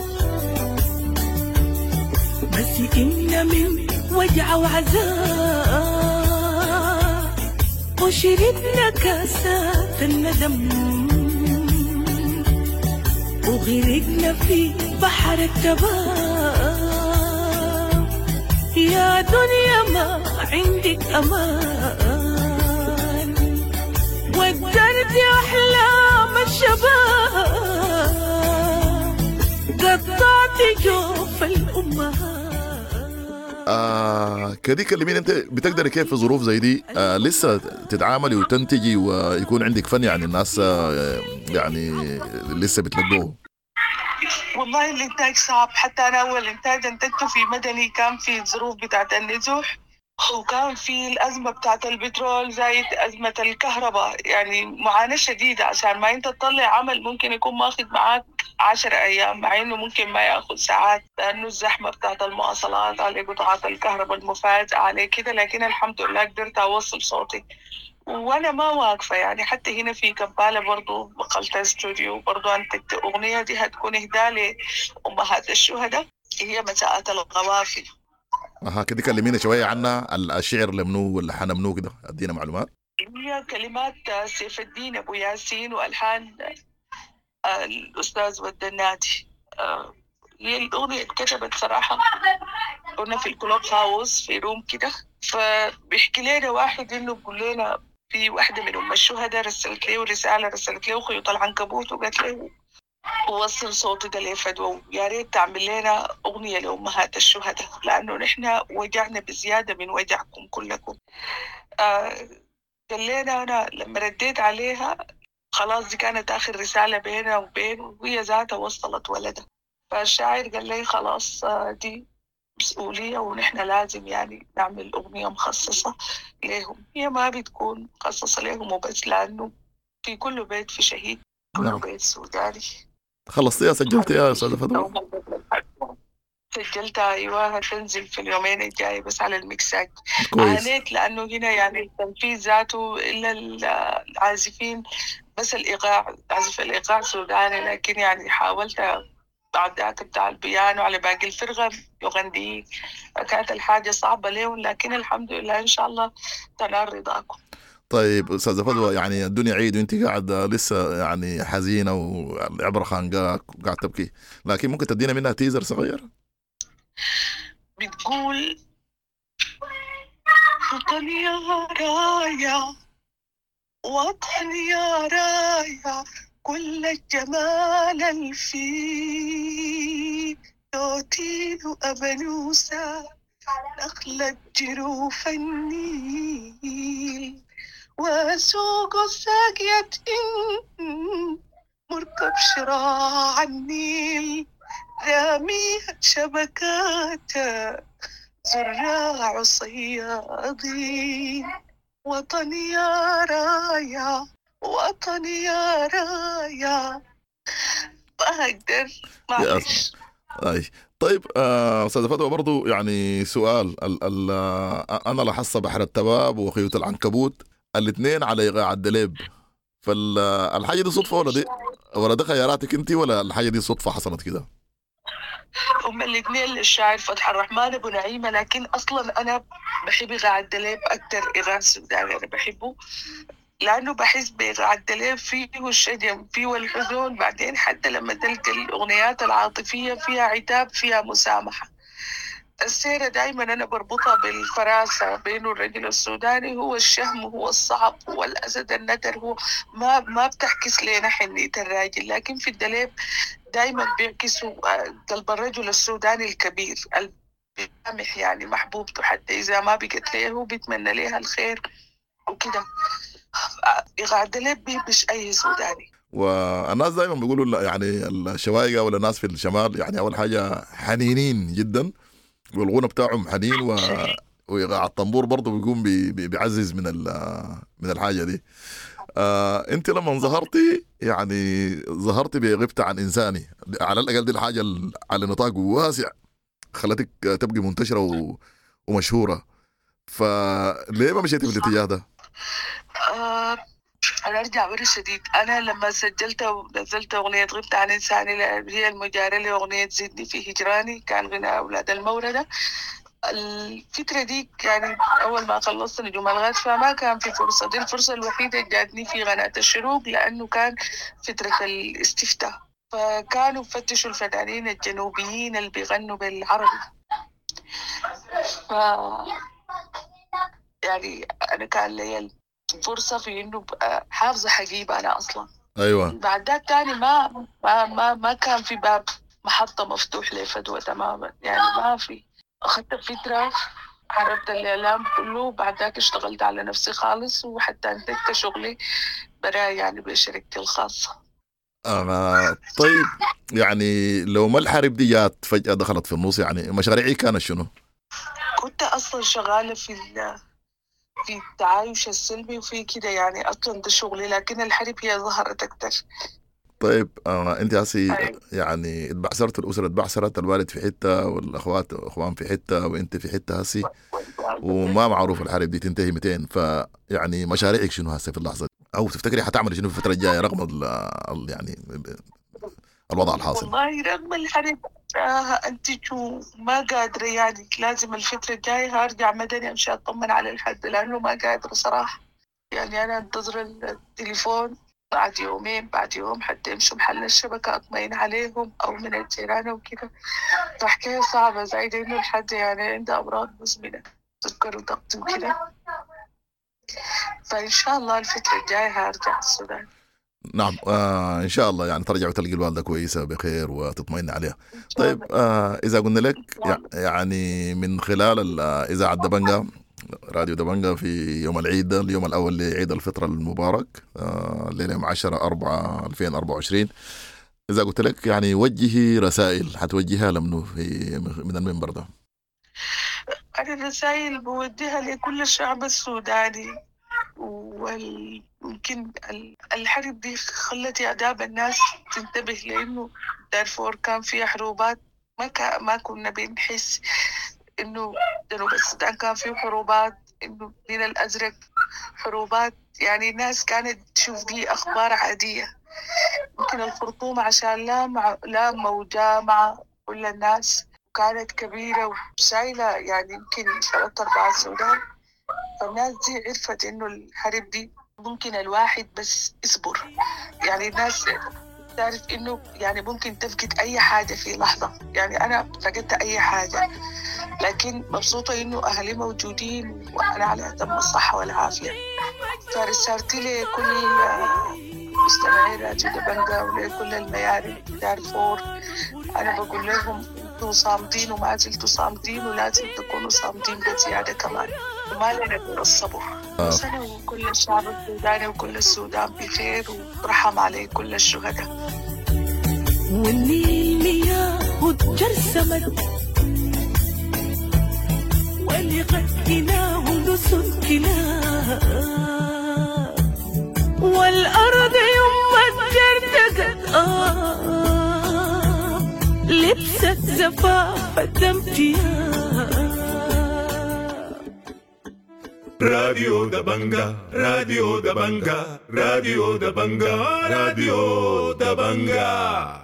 بس إن من وجع وعذاب وشربنا كاسات الندم وغرقنا في بحر التباب. يا دنيا ما عندك أمان، ودرت أحلام الشباب، قطعت جوف الأمهات. كدي كلمين انت بتقدري كيف في ظروف زي دي لسه تتعاملي وتنتجي ويكون عندك فن؟ يعني الناس يعني لسه بتلقوه. والله الانتاج صعب، حتى انا اول انتاج انتجته في مدني كان في الظروف بتاعت النزوح، وكان في الازمه بتاعت البترول زائد ازمه الكهرباء، يعني معاناه شديده عشان ما انت تطلع عمل ممكن يكون ماخذ معاك 10 أيام، مع انه ممكن ما ياخذ ساعات لانه الزحمه بتاعت المواصلات على قطاعات الكهرباء المفاجئه عليه كده. لكن الحمد لله قدرت اوصل صوتي وانا ما واقفه. يعني حتى هنا في كمبالا برضو بقلت استوديو، برضو انتجت اغنيه دي هتكون اهداء لامهات الشهداء، هي مساءة القوافي. كده كلمينا شويه عنها، الشعر اللي منو ولا حنا منو كده، ادينا معلومات. هي كلمات سيف الدين ابو ياسين والحان الأستاذ ودناتي. هي الأغنية اتكتبت صراحة كنا في الكلوب هاوس في روم كده، فبيحكي لنا واحد إنه بيقول لنا في واحدة من أم الشهداء رسلت له رسالة، رسلت له خيوط العنكبوت وقالت له وصل صوتي ده لفدوى، يا ريت تعمل لنا أغنية لأمهات الشهداء لأنه نحن وجعنا بزيادة من وجعكم كلكم. قال لنا، أنا لما رديت عليها خلاص دي كانت آخر رسالة بيننا وبين، وهي ذاتها وصلت ولدها. فالشاعر قال لي خلاص دي مسؤولية ونحن لازم يعني نعمل أغنية مخصصة لهم. هي ما بتكون مخصصة لهم وبس، لأنه في كل بيت في شهيد، كل بيت سوداني. خلصتيها سجلتيها يا أستاذة فدوى؟ سجلتها أيوة، هتنزل في اليومين الجاي بس على المكساج. عانيت لأنه هنا يعني التنفيذ ذاته إلا العازفين بس الإيقاع، عازف الإيقاع سوداني، لكن يعني حاولت بعد ذاك بتاع البيانو على باقي الفرقة يغني، كانت الحاجة صعبة لهم، لكن الحمد لله إن شاء الله تنال رضاكم. طيب أستاذة فدوى، يعني الدنيا عيد وانت قاعدة لسه يعني حزينة والعبرة خانقاك وقاعد تبكي، لكن ممكن تدينا منها تيزر صغير؟ بتقول وطني يا رايا، وطني يا رايا، كل الجمال الفيه، توتين أبنوسة نخلة جروف النيل، وسوق ساقية مركب شراع النيل، راميها شبكات زراع صيادين، وطني يا رايا، وطني يا رايا. ما أقدر معلش. طيب أستاذة فدوى، برضو يعني سؤال، أنا لاحظت بحر التباب وخيوط العنكبوت الاثنين على إيقاع الدليب، فالحاجة دي صدفة ولا دي خياراتك انت، ولا الحاجة دي صدفة حصلت كده؟ هم الاثنين للشاعر فتح الرحمن أبو نعيمة، لكن أصلا أنا بحب إيقاع الدليب أكتر إيقاع السوداني، أنا بحبه لأنه بحس بإيقاع الدليب فيه الشجن فيه الحزن، بعدين حتى لما تلقى الأغنيات العاطفية فيها عتاب فيها مسامحة. السيرة دايما أنا بربطها بالفراسة، بينه الرجل السوداني هو الشهم، هو الصعب، هو الأسد النتر، هو ما بتحكس لنا حنية الراجل، لكن في الدليب دايما بيعكسوا قلب الرجل السوداني الكبير السامح، يعني محبوبته حتى إذا ما بقت له هو بيتمنى لها الخير وكده. إيقاع الدليب مش أي سوداني. والناس دايما بيقولوا يعني الشوايقة ولا الناس في الشمال يعني أول حاجة حنينين جدا، والغنى بتاعهم حنين، وإيقاع الطنبور برضه بيقوم بيعزز من الحاجة دي. انت لما ظهرتي يعني ظهرتي بغبت عن انساني، على الاقل دي الحاجه على نطاق واسع خلتك تبقي منتشره ومشهوره، فليه ما مشيتي في الاتجاه ده؟ انا ارجع ورا شديد. انا لما سجلت ونزلت اغنيه غبت عن انساني هي المجارة لاغنيه زدني في هجراني، كان غناء اولاد الموردة. الفكرة دي يعني أول ما خلصت نجوم الغد فما كان في فرصة، دي الفرصة الوحيدة جاتني في قناة الشروق، لأنه كان فترة الاستفتاء، فكانوا فتشوا الفنانين الجنوبيين اللي بيغنوا بالعربي. يعني أنا كان لي الفرصة في إنه حافظة حقيبة أنا أصلا. أيوة. بعد ذاك تاني ما كان في باب محطة مفتوح لفدوى تماما، يعني ما في. أخذت فترة حربت الإعلام كله، بعد ذاك اشتغلت على نفسي خالص، وحتى انتجت شغلي براي يعني بشركتي الخاصة. طيب يعني لو ما الحرب دي جات فجأة دخلت في النص، يعني مشاريعي كانت شنو؟ كنت أصلا شغالة في التعايش السلمي وفي كده، يعني أصلا ده شغلي، لكن الحرب هي ظهرت أكتر. طيب انت هسي يعني اتبعثرت، الاسره اتبعثرت، الوالد في حته والاخوات اخوان في حته وانت في حته هسي، وما معروف الحرب دي تنتهي 200، فيعني مشاريعك شنو هسه في اللحظه دي؟ او تفتكري حتعمل شنو في الفتره الجايه رغم يعني الوضع الحاصل؟ والله رغم الحرب انتجوا ما قادره، يعني لازم الفتره الجايه هرجع مدني امشي اطمن على الحد، لانه ما قادره صراحه. يعني انا انتظر التليفون بعد يومين بعد يوم حتى يمشوا محل الشبكة أطمئن عليهم أو من الجيران وكده. فحكاية صعبة زايدة إنه الحد يعني عنده أمراض مزمنة سكر وضغط وكده. فإن شاء الله الفترة الجاية هرجع السودان. نعم إن شاء الله يعني ترجع وتلقي الوالدة كويسة بخير وتطمئن عليها. طيب إذا قلنا لك يعني من خلال إذاعة دبنجة راديو دبنجة في يوم العيد ده اليوم الأول لعيد الفطر المبارك الليلة 10/4/2024، إذا قلت لك يعني وجهي رسائل حتوجهها لمنو من المنبر ده؟ أنا الرسائل بوديها لكل الشعب السوداني. ويمكن الحرب دي خلت آداب الناس تنتبه، لأنه دارفور كان فيها حروبات ما كنا بنحس إنه جنوب السودان كان فيه حروبات، إنه النيل الأزرق حروبات، يعني الناس كانت تشوف دي أخبار عادية. يمكن الخرطوم عشان لا موجة مع كل الناس كانت كبيرة وشايلة يعني يمكن 3/4 السودان. فالناس دي عرفت إنه الحرب دي ممكن الواحد بس يصبر، يعني الناس تعرف إنه يعني ممكن تفقد أي حاجة في لحظة. يعني أنا فقدت أي حاجة لكن مبسوطة إنه أهلي موجودين وأنا على أتم الصحة والعافية. فرسالتي لكل مستمعي راديو دبنجة ولكل المياري دارفور أنا بقول لهم أنتوا صامدين وما زلتوا صامدين ولازم تكونوا صامدين بزيادة كمان، وما لنا غير الصبر. سنة وكل الشعب السوداني وكل السودان بخير ورحم عليه كل الشهداء. والنيل مياه تجرسمت واللي غدناه نسكناه، والأرض يوم ترتقت لبست زفافة امتياز. راديو دبنجة راديو دبنجة راديو دبنجة راديو دبنجة.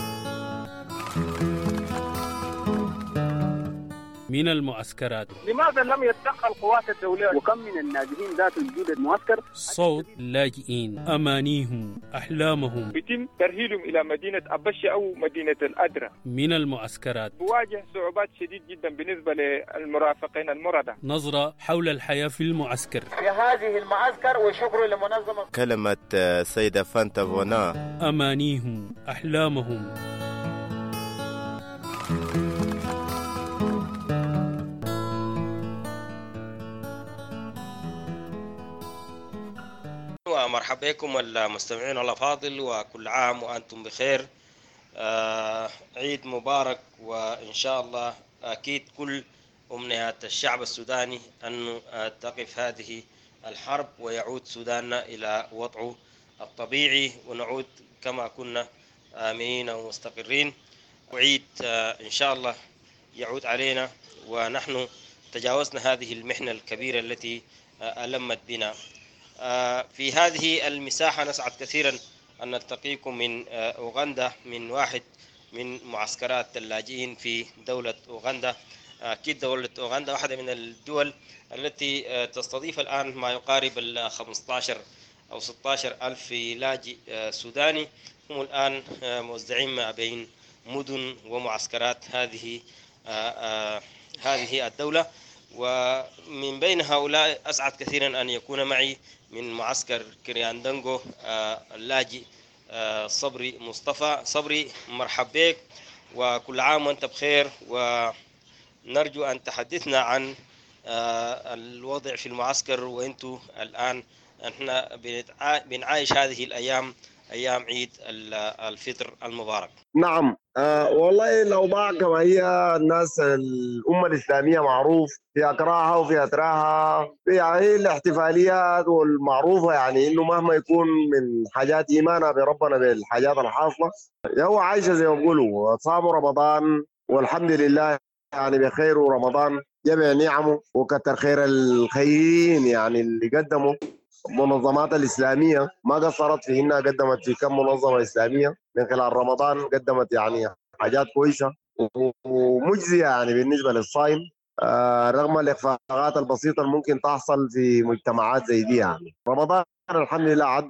من المعسكرات. لماذا لم يتدخل القوات الدولية؟ وكم من الناجحين ذات وجود المعسكر؟ صوت اللاجئين، أمانيهم، أحلامهم، يتم ترحيلهم إلى مدينة أبشة أو مدينة الأدرى. من المعسكرات. تواجه صعوبات شديد جدا بالنسبة للمرافقين المردة. نظرة حول الحياة في المعسكر. في هذه المعسكر وشكر لمنظمة كلمة السيدة فانتا بونا. أمانيهم، أحلامهم. ومرحبا بكم المستمعين الأفاضل وكل عام وأنتم بخير. عيد مبارك، وإن شاء الله أكيد كل أمنيات الشعب السوداني أن تقف هذه الحرب ويعود سوداننا إلى وضعه الطبيعي ونعود كما كنا آمنين ومستقرين. وعيد إن شاء الله يعود علينا ونحن تجاوزنا هذه المحنة الكبيرة التي ألمت بنا. في هذه المساحة نسعد كثيرا أن نلتقيكم من أوغندا، من واحد من معسكرات اللاجئين في دولة أوغندا. أكيد دولة أوغندا واحدة من الدول التي تستضيف الآن ما يقارب 15 أو 16 ألف لاجئ سوداني، هم الآن موزعين ما بين مدن ومعسكرات هذه الدولة. ومن بين هؤلاء أسعد كثيرا أن يكون معي من معسكر كرياندنغو اللاجئ صبري مصطفى. صبري مرحب بك وكل عام وأنت بخير، ونرجو أن تحدثنا عن الوضع في المعسكر وأنتم الآن احنا بنعايش هذه الأيام، أيام عيد الفطر المبارك. نعم والله الأوضاع كما هي. الناس الأمة الإسلامية معروف في أكراها وفي أتراها، يعني الاحتفاليات والمعروفة، يعني إنه مهما يكون من حاجات إيمانها بربنا بالحاجات الحاصلة هو عايشة زي ما بيقولوا. صاموا رمضان والحمد لله يعني بخير، ورمضان جمع نعمه وكتر خير الخيرين يعني اللي قدموا. المنظمات الإسلامية ما قصرت في إنها قدمت في كم منظمة إسلامية من خلال رمضان، قدمت يعني حاجات كويسة ومجزية يعني بالنسبة للصائم، رغم الإخفاقات البسيطة اللي ممكن تحصل في مجتمعات زي دي. يعني رمضان الحمد لله عدى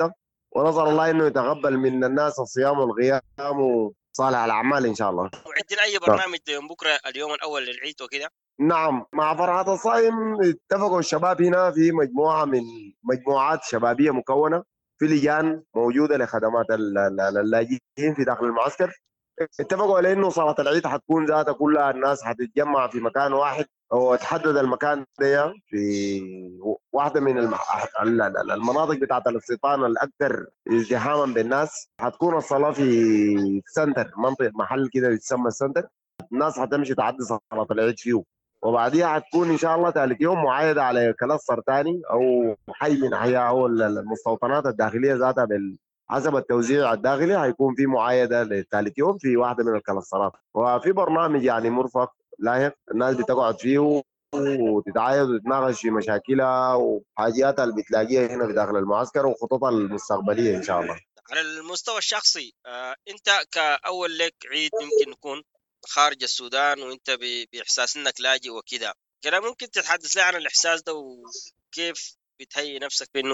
ونسأل الله إنه يتقبل من الناس الصيام والقيام وصالح الأعمال إن شاء الله. معدين أي برنامج يوم بكرة اليوم الأول للعيد وكده؟ نعم، مع فرحة الصائم اتفقوا الشباب هنا في مجموعة من مجموعات شبابية مكونة في لجان موجودة لخدمات اللاجئين في داخل المعسكر. اتفقوا على انه صلاة العيد حتكون ذاتها كلها الناس حتتجمع في مكان واحد، وتحدد المكان ده في واحدة من المناطق بتاعت الاستيطان الأكثر ازدحاما بالناس. حتكون الصلاة في سنتر، منطقة محل كده يتسمى السنتر، الناس حتمشي تعدي صلاة العيد فيه، وبعديها حتكون ان شاء الله ثالث يوم معايده على كلاستر ثاني او حي من احياء او المستوطنات الداخليه ذاتها حسب التوزيع الداخلي. هيكون في معايده لثالث يوم في واحده من الكلاسترات، وفي برنامج يعني مرفق لاحق الناس بتقعد فيه وتتعايد وتتناقش في مشاكلها وحاجاتها اللي بتلاقيها هنا في داخل المعسكر وخططها المستقبليه ان شاء الله. على المستوى الشخصي انت كأول لك عيد يمكن يكون خارج السودان وانت باحساس انك لاجئ وكده، كده ممكن تتحدث لي عن الاحساس ده وكيف بتهيئ نفسك انه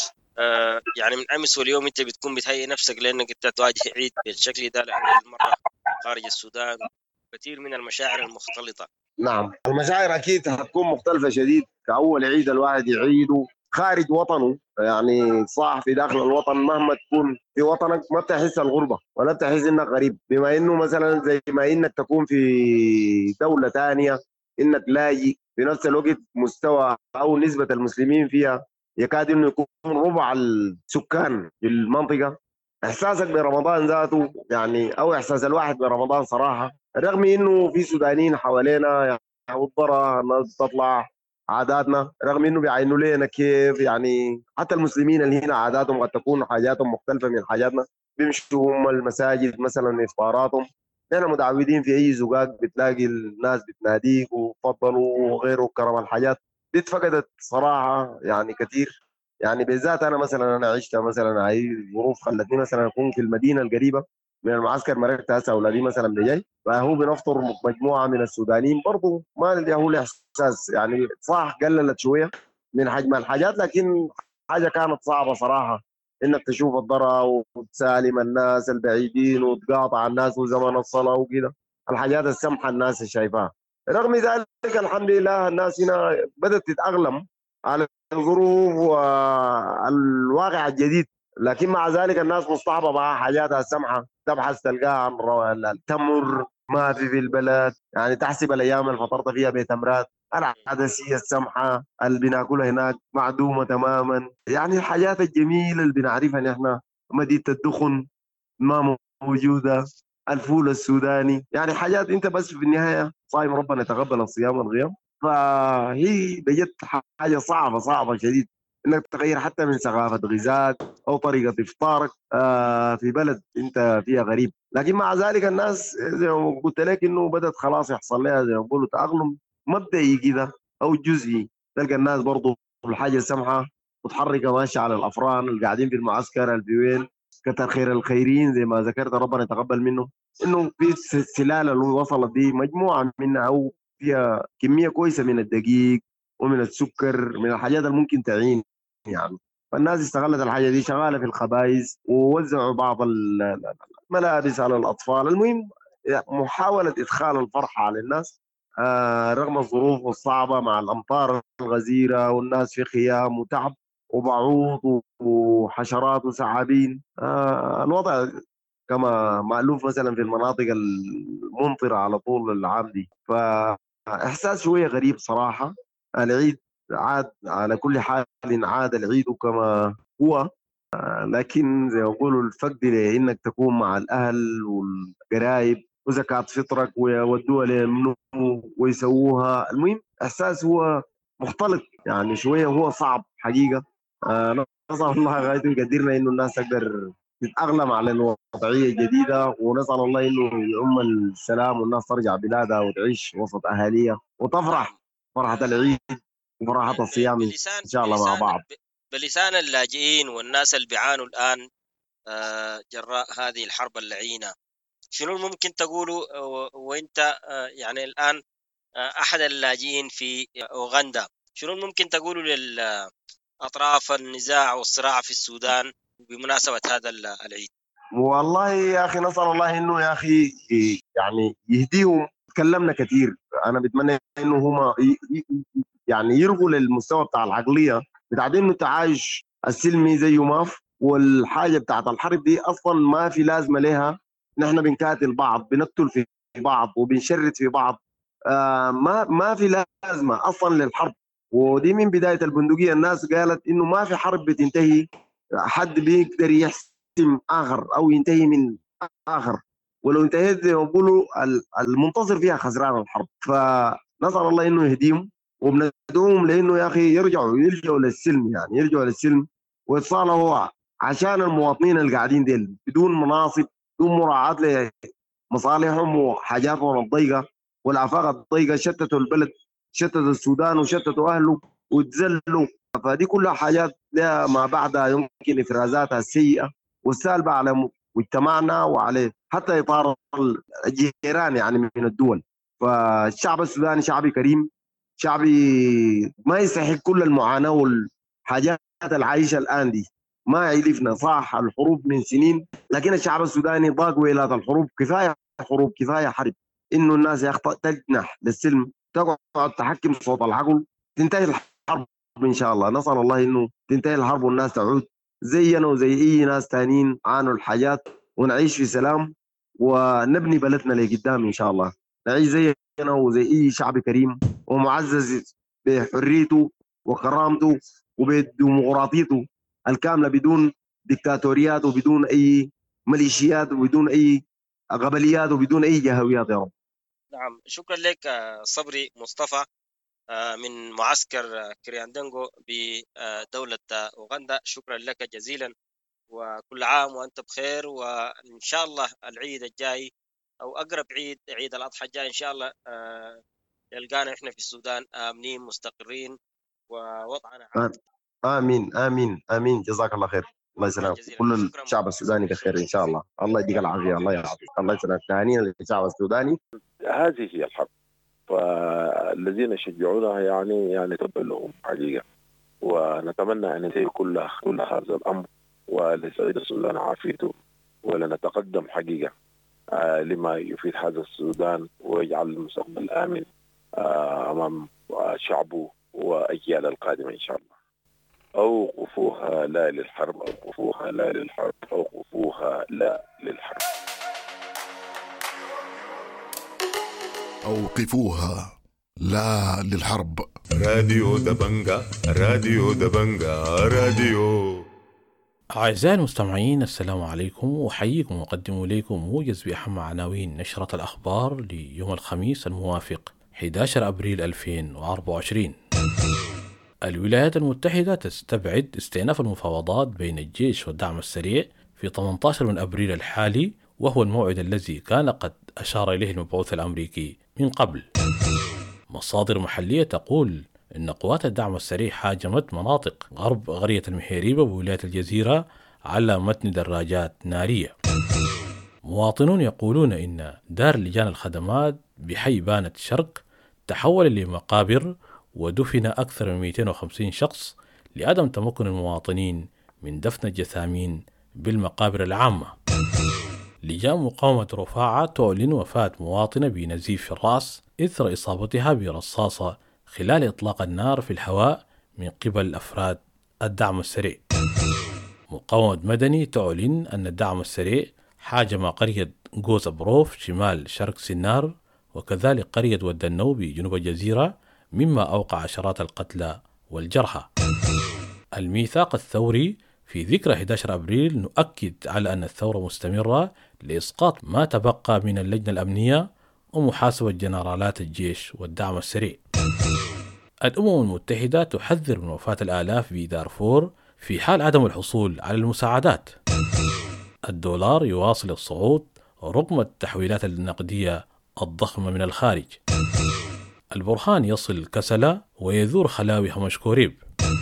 يعني من امس واليوم انت بتكون بتهيئ نفسك لانك انت تواجه عيد بالشكل ده لاول مره خارج السودان، كثير من المشاعر المختلطه. نعم، المشاعر اكيد هتكون مختلفه شديد. كاول عيد الواحد يعيده خارج وطنه، يعني صح في داخل الوطن مهما تكون في وطنك ما بتحس الغربه ولا بتحس انك غريب، بما انه مثلا زي ما انك تكون في دوله ثانيه انك لاجئ، في نفس الوقت مستوى او نسبه المسلمين فيها يكاد انه يكون ربع السكان في المنطقه. احساسك برمضان ذاته يعني او احساس الواحد برمضان صراحه، رغم انه في سودانيين حوالينا يعني والضرة الناس تطلع عاداتنا، رغم انه بيعينوا لنا كيف يعني حتى المسلمين اللي هنا عاداتهم قد تكون حاجاتهم مختلفه من حاجاتنا، بيمشوا هم المساجد مثلا افطاراتهم. احنا متعودين في اي زقاق بتلاقي الناس بتناديك وفضلوا وغيره كرم الحاجات دي اتفقدت صراحه يعني كثير. يعني بالذات انا مثلا انا عشت مثلا اي ظروف خلتني مثلا اكون في المدينه القريبه من المعسكر، مرقت هسه اولادي مثلا بجاي فهو بنفطر مجموعه من السودانيين برضه ما نلقى هو الاحساس، يعني صح قللت شويه من حجم الحاجات، لكن حاجه كانت صعبه صراحه انك تشوف الضرر وتسالم الناس البعيدين وتقاطع الناس وزمن الصلاه وكده، الحاجات السمحه الناس شايفاها. رغم ذلك الحمد لله الناس هنا بدات تتاقلم على الظروف والواقع الجديد، لكن مع ذلك الناس مصطحبه مع حاجاتها السمحه، تبحث تلقاها عن التمر ما في البلد، يعني تحسب الايام اللي فطرت فيها بتمرات، العدسيه السمحه اللي بناكلها هناك معدومه تماما، يعني الحاجات الجميله اللي بنعرفها نحن، مدينه الدخن ما موجوده، الفول السوداني، يعني حاجات انت بس في النهايه صايم ربنا يتقبل الصيام والقيام. فهي بجد حاجه صعبه شديد انك تغير حتى من ثقافه غذاك او طريقه افطارك في بلد انت فيها غريب. لكن مع ذلك الناس زي ما قلت لك انه بدات خلاص يحصل لها زي ما بيقولوا تاقلم مبدئي كده او جزئي، تلقى الناس برضه الحاجه السمحه متحركه ماشيه على الافران اللي قاعدين في المعسكر البيوين، كتر خير الخيرين زي ما ذكرت ربنا يتقبل منه، انه في السلاله اللي وصلت دي مجموعه منها او فيها كميه كويسه من الدقيق ومن السكر من الحاجات اللي ممكن تعين يعني. فالناس استغلت الحاجه دي شغاله في الخبائز ووزعوا بعض الملابس على الاطفال. المهم محاوله ادخال الفرحه على الناس رغم الظروف الصعبه مع الامطار الغزيره والناس في خيام وتعب وبعوض وحشرات وثعابين. الوضع كما مألوف مثلا في المناطق الممطره على طول العام دي، فاحساس شويه غريب صراحه. العيد عاد على كل حال، عاد العيد كما هو، لكن زي ما بيقولوا الفقد لانك تكون مع الاهل والقرايب وزكاة فطرك ويودوها للمنو ويسووها. المهم احساس هو مختلط يعني شويه، هو صعب حقيقه. نسال الله غايته يقدرنا انه الناس تقدر تتاقلم على الوضعيه الجديده، ونسال الله انه يعم السلام والناس ترجع بلادها وتعيش وسط اهاليها وتفرح فرحه العيد وفرحه الصيام ان شاء الله مع بعض. بلسان اللاجئين والناس اللي بيعانوا الان جراء هذه الحرب اللعينه، شنو ممكن تقولوا وانت يعني الان احد اللاجئين في اوغندا، شنو ممكن تقولوا للاطراف النزاع والصراع في السودان بمناسبة هذا العيد؟ والله يا أخي نسأل الله إنه يا أخي يعني يهديهم. تكلمنا كثير، أنا بتمنى إنه هم يعني يرغوا للمستوى بتاع العقلية بتاعت إنه التعايش السلمي زيه ماف، والحاجة بتاعت الحرب دي أصلا ما في لازمة لها. نحن بنقاتل بعض، بنقتل في بعض وبنشرد في بعض. ما في لازمة أصلا للحرب. ودي من بداية البندقية الناس قالت إنه ما في حرب بتنتهي حد بيقدر يحسم آخر أو ينتهي من آخر، ولو انتهيت زي ما بيقولوا المنتصر فيها خسران الحرب. فنسأل الله إنه يهديهم، وبندعوهم لأنه يا أخي يرجعوا للسلم، يعني يرجعوا للسلم ويتصالحوا عشان المواطنين اللي قاعدين ديل بدون مناصب، بدون مراعاة لمصالحهم وحاجاتهم الضيقة والآفاق الضيقة. شتتوا البلد، شتتوا السودان وشتتوا أهله وتزلوا. فدي كلها حاجات لها ما بعدها يمكن إفرازاتها السيئة والسالبة على مجتمعنا وعلى حتى إطار الجيران يعني من الدول. فالشعب السوداني شعبي كريم، شعبي ما يستحق كل المعاناة والحاجات العايشة الآن دي. ما يعرفنا صح الحروب من سنين، لكن الشعب السوداني ضاق ويلات الحروب. كفاية حروب، كفاية حرب. إنه الناس تجنح للسلم، تقعد تحكم صوت العقل، تنتهي الحرب إن شاء الله. نسأل الله إنه تنتهي الحرب والناس تعود زينا وزي أي ناس تانيين عانوا الحاجات، ونعيش في سلام ونبني بلدنا لقدام إن شاء الله. نعيش زينا وزي أي شعب كريم ومعزز بحريته وكرامته وبديمقراطيته الكاملة، بدون ديكتاتوريات وبدون أي ميليشيات وبدون أي قبليات وبدون أي جهويات يا رب. نعم، شكرا لك صبري مصطفى من معسكر كرياندنغو بدولة أوغندا. شكرا لك جزيلا، وكل عام وأنت بخير. وإن شاء الله العيد الجاي أو أقرب عيد، عيد الأضحى الجاي إن شاء الله يلقانا إحنا في السودان آمنين مستقرين ووضعنا عادي. آمين آمين آمين. جزاك الله خير. الله يسلمك. كل الشعب السوداني بخير إن شاء الله. الله يديك العافية. الله يعافيك. الله يسلمك. تهانينا للشعب السوداني. هذه هي الحرب، فالذين يشجعونها يعني تبقى لهم حقيقة، ونتمنى أن ينتهي كل هذا الأمر ولسعيد السودان عافيته، ولنتقدم حقيقة لما يفيد هذا السودان ويجعل المستقبل آمن أمام شعبه وأجيال القادمة إن شاء الله. أوقفوها لا للحرب، أوقفوها لا للحرب، أوقفوها لا للحرب. أوقفوها لا للحرب. راديو دبنجا، راديو دبنجا، راديو. أعزائي المستمعين، السلام عليكم، وحييكم وأقدم إليكم موجز بأهم عناوين نشرة الأخبار ليوم الخميس الموافق 11 أبريل 2024. الولايات المتحدة تستبعد استئناف المفاوضات بين الجيش والدعم السريع في 18 من أبريل الحالي، وهو الموعد الذي كان قد أشار إليه المبعوث الأمريكي من قبل. مصادر محلية تقول إن قوات الدعم السريع هاجمت مناطق غرب قرية المهيريبة بولاية الجزيرة على متن دراجات نارية. مواطنون يقولون إن دار لجان الخدمات بحي بانت شرق تحول لمقابر، ودفن أكثر من 250 شخص لعدم تمكن المواطنين من دفن الجثامين بالمقابر العامة. لجان مقاومة رفاعة تعلن وفاة مواطنة بنزيف في الرأس إثر إصابتها برصاصة خلال إطلاق النار في الهواء من قبل أفراد الدعم السريع. مقاومة مدني تعلن أن الدعم السريع هاجم قرية جوز بروف شمال شرق سنار، وكذلك قرية ودنو بجنوب الجزيرة، مما أوقع عشرات القتلى والجرحى. الميثاق الثوري في ذكرى 11 أبريل نؤكد على أن الثورة مستمرة لإسقاط ما تبقى من اللجنة الأمنية ومحاسبة جنرالات الجيش والدعم السريع. الأمم المتحدة تحذر من وفاة الآلاف بدارفور في حال عدم الحصول على المساعدات. الدولار يواصل الصعود رغم التحويلات النقدية الضخمة من الخارج. البرهان يصل كسلة ويذور خلاوي مشكوريب.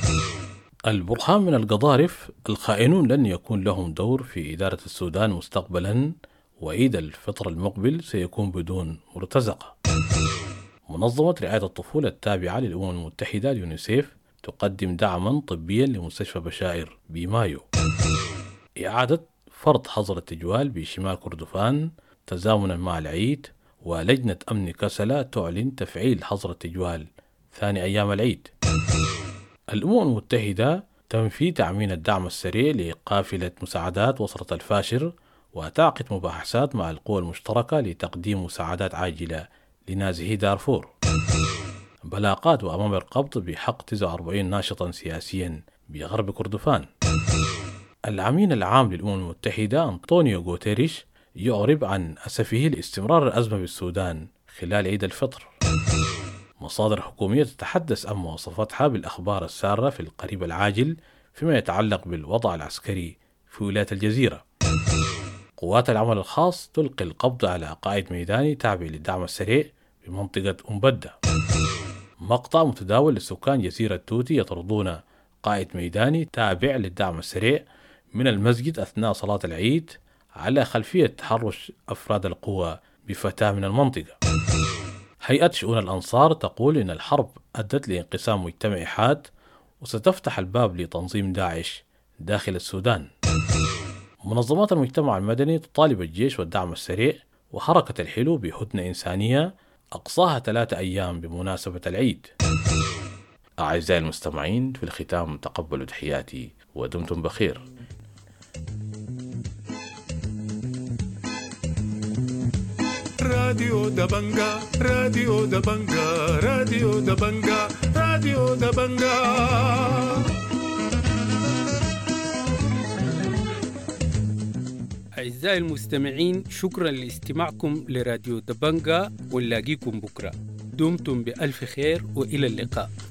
البرهان من القضارف: الخائنون لن يكون لهم دور في إدارة السودان مستقبلا، وعيد الفطر المقبل سيكون بدون مرتزقة. منظمة رعاية الطفولة التابعة للأمم المتحدة اليونيسيف تقدم دعما طبيا لمستشفى بشائر بمايو. إعادة فرض حظر التجوال بشمال كردفان تزامنا مع العيد، ولجنة أمن كسلة تعلن تفعيل حظر التجوال ثاني أيام العيد. الأمم المتحدة تنفي تعمين الدعم السريع لقافلة مساعدات وصلت الفاشر، وتعقد مباحثات مع القوى المشتركة لتقديم مساعدات عاجلة لنازحي دارفور. بلاغات وأوامر قبض بحق 49 ناشطا سياسيا بغرب كردفان. الأمين العام للأمم المتحدة أنطونيو غوتيريش يعرب عن أسفه لاستمرار الأزمة بالسودان خلال عيد الفطر. مصادر حكومية تتحدث عن مواصفاتها بالأخبار السارة في القريب العاجل فيما يتعلق بالوضع العسكري في ولاية الجزيرة. قوات العمل الخاص تلقي القبض على قائد ميداني تابع للدعم السريع بمنطقة أمبدة. مقطع متداول لسكان جزيرة توتي يطردون قائد ميداني تابع للدعم السريع من المسجد أثناء صلاة العيد على خلفية تحرش أفراد القوى بفتاة من المنطقة. هيئة شؤون الأنصار تقول إن الحرب أدت لانقسام مجتمعي حاد وستفتح الباب لتنظيم داعش داخل السودان. منظمات المجتمع المدني تطالب الجيش والدعم السريع وحركة الحلو بهدنة إنسانية أقصاها 3 أيام بمناسبة العيد. أعزائي المستمعين، في الختام تقبلوا تحياتي ودمتم بخير. راديو دبنجا راديو دبنجا راديو دبنجا راديو دبنجا. أعزائي المستمعين، شكرا لاستماعكم لراديو دبنجا، ونلاقيكم بكرة. دمتم بألف خير وإلى اللقاء.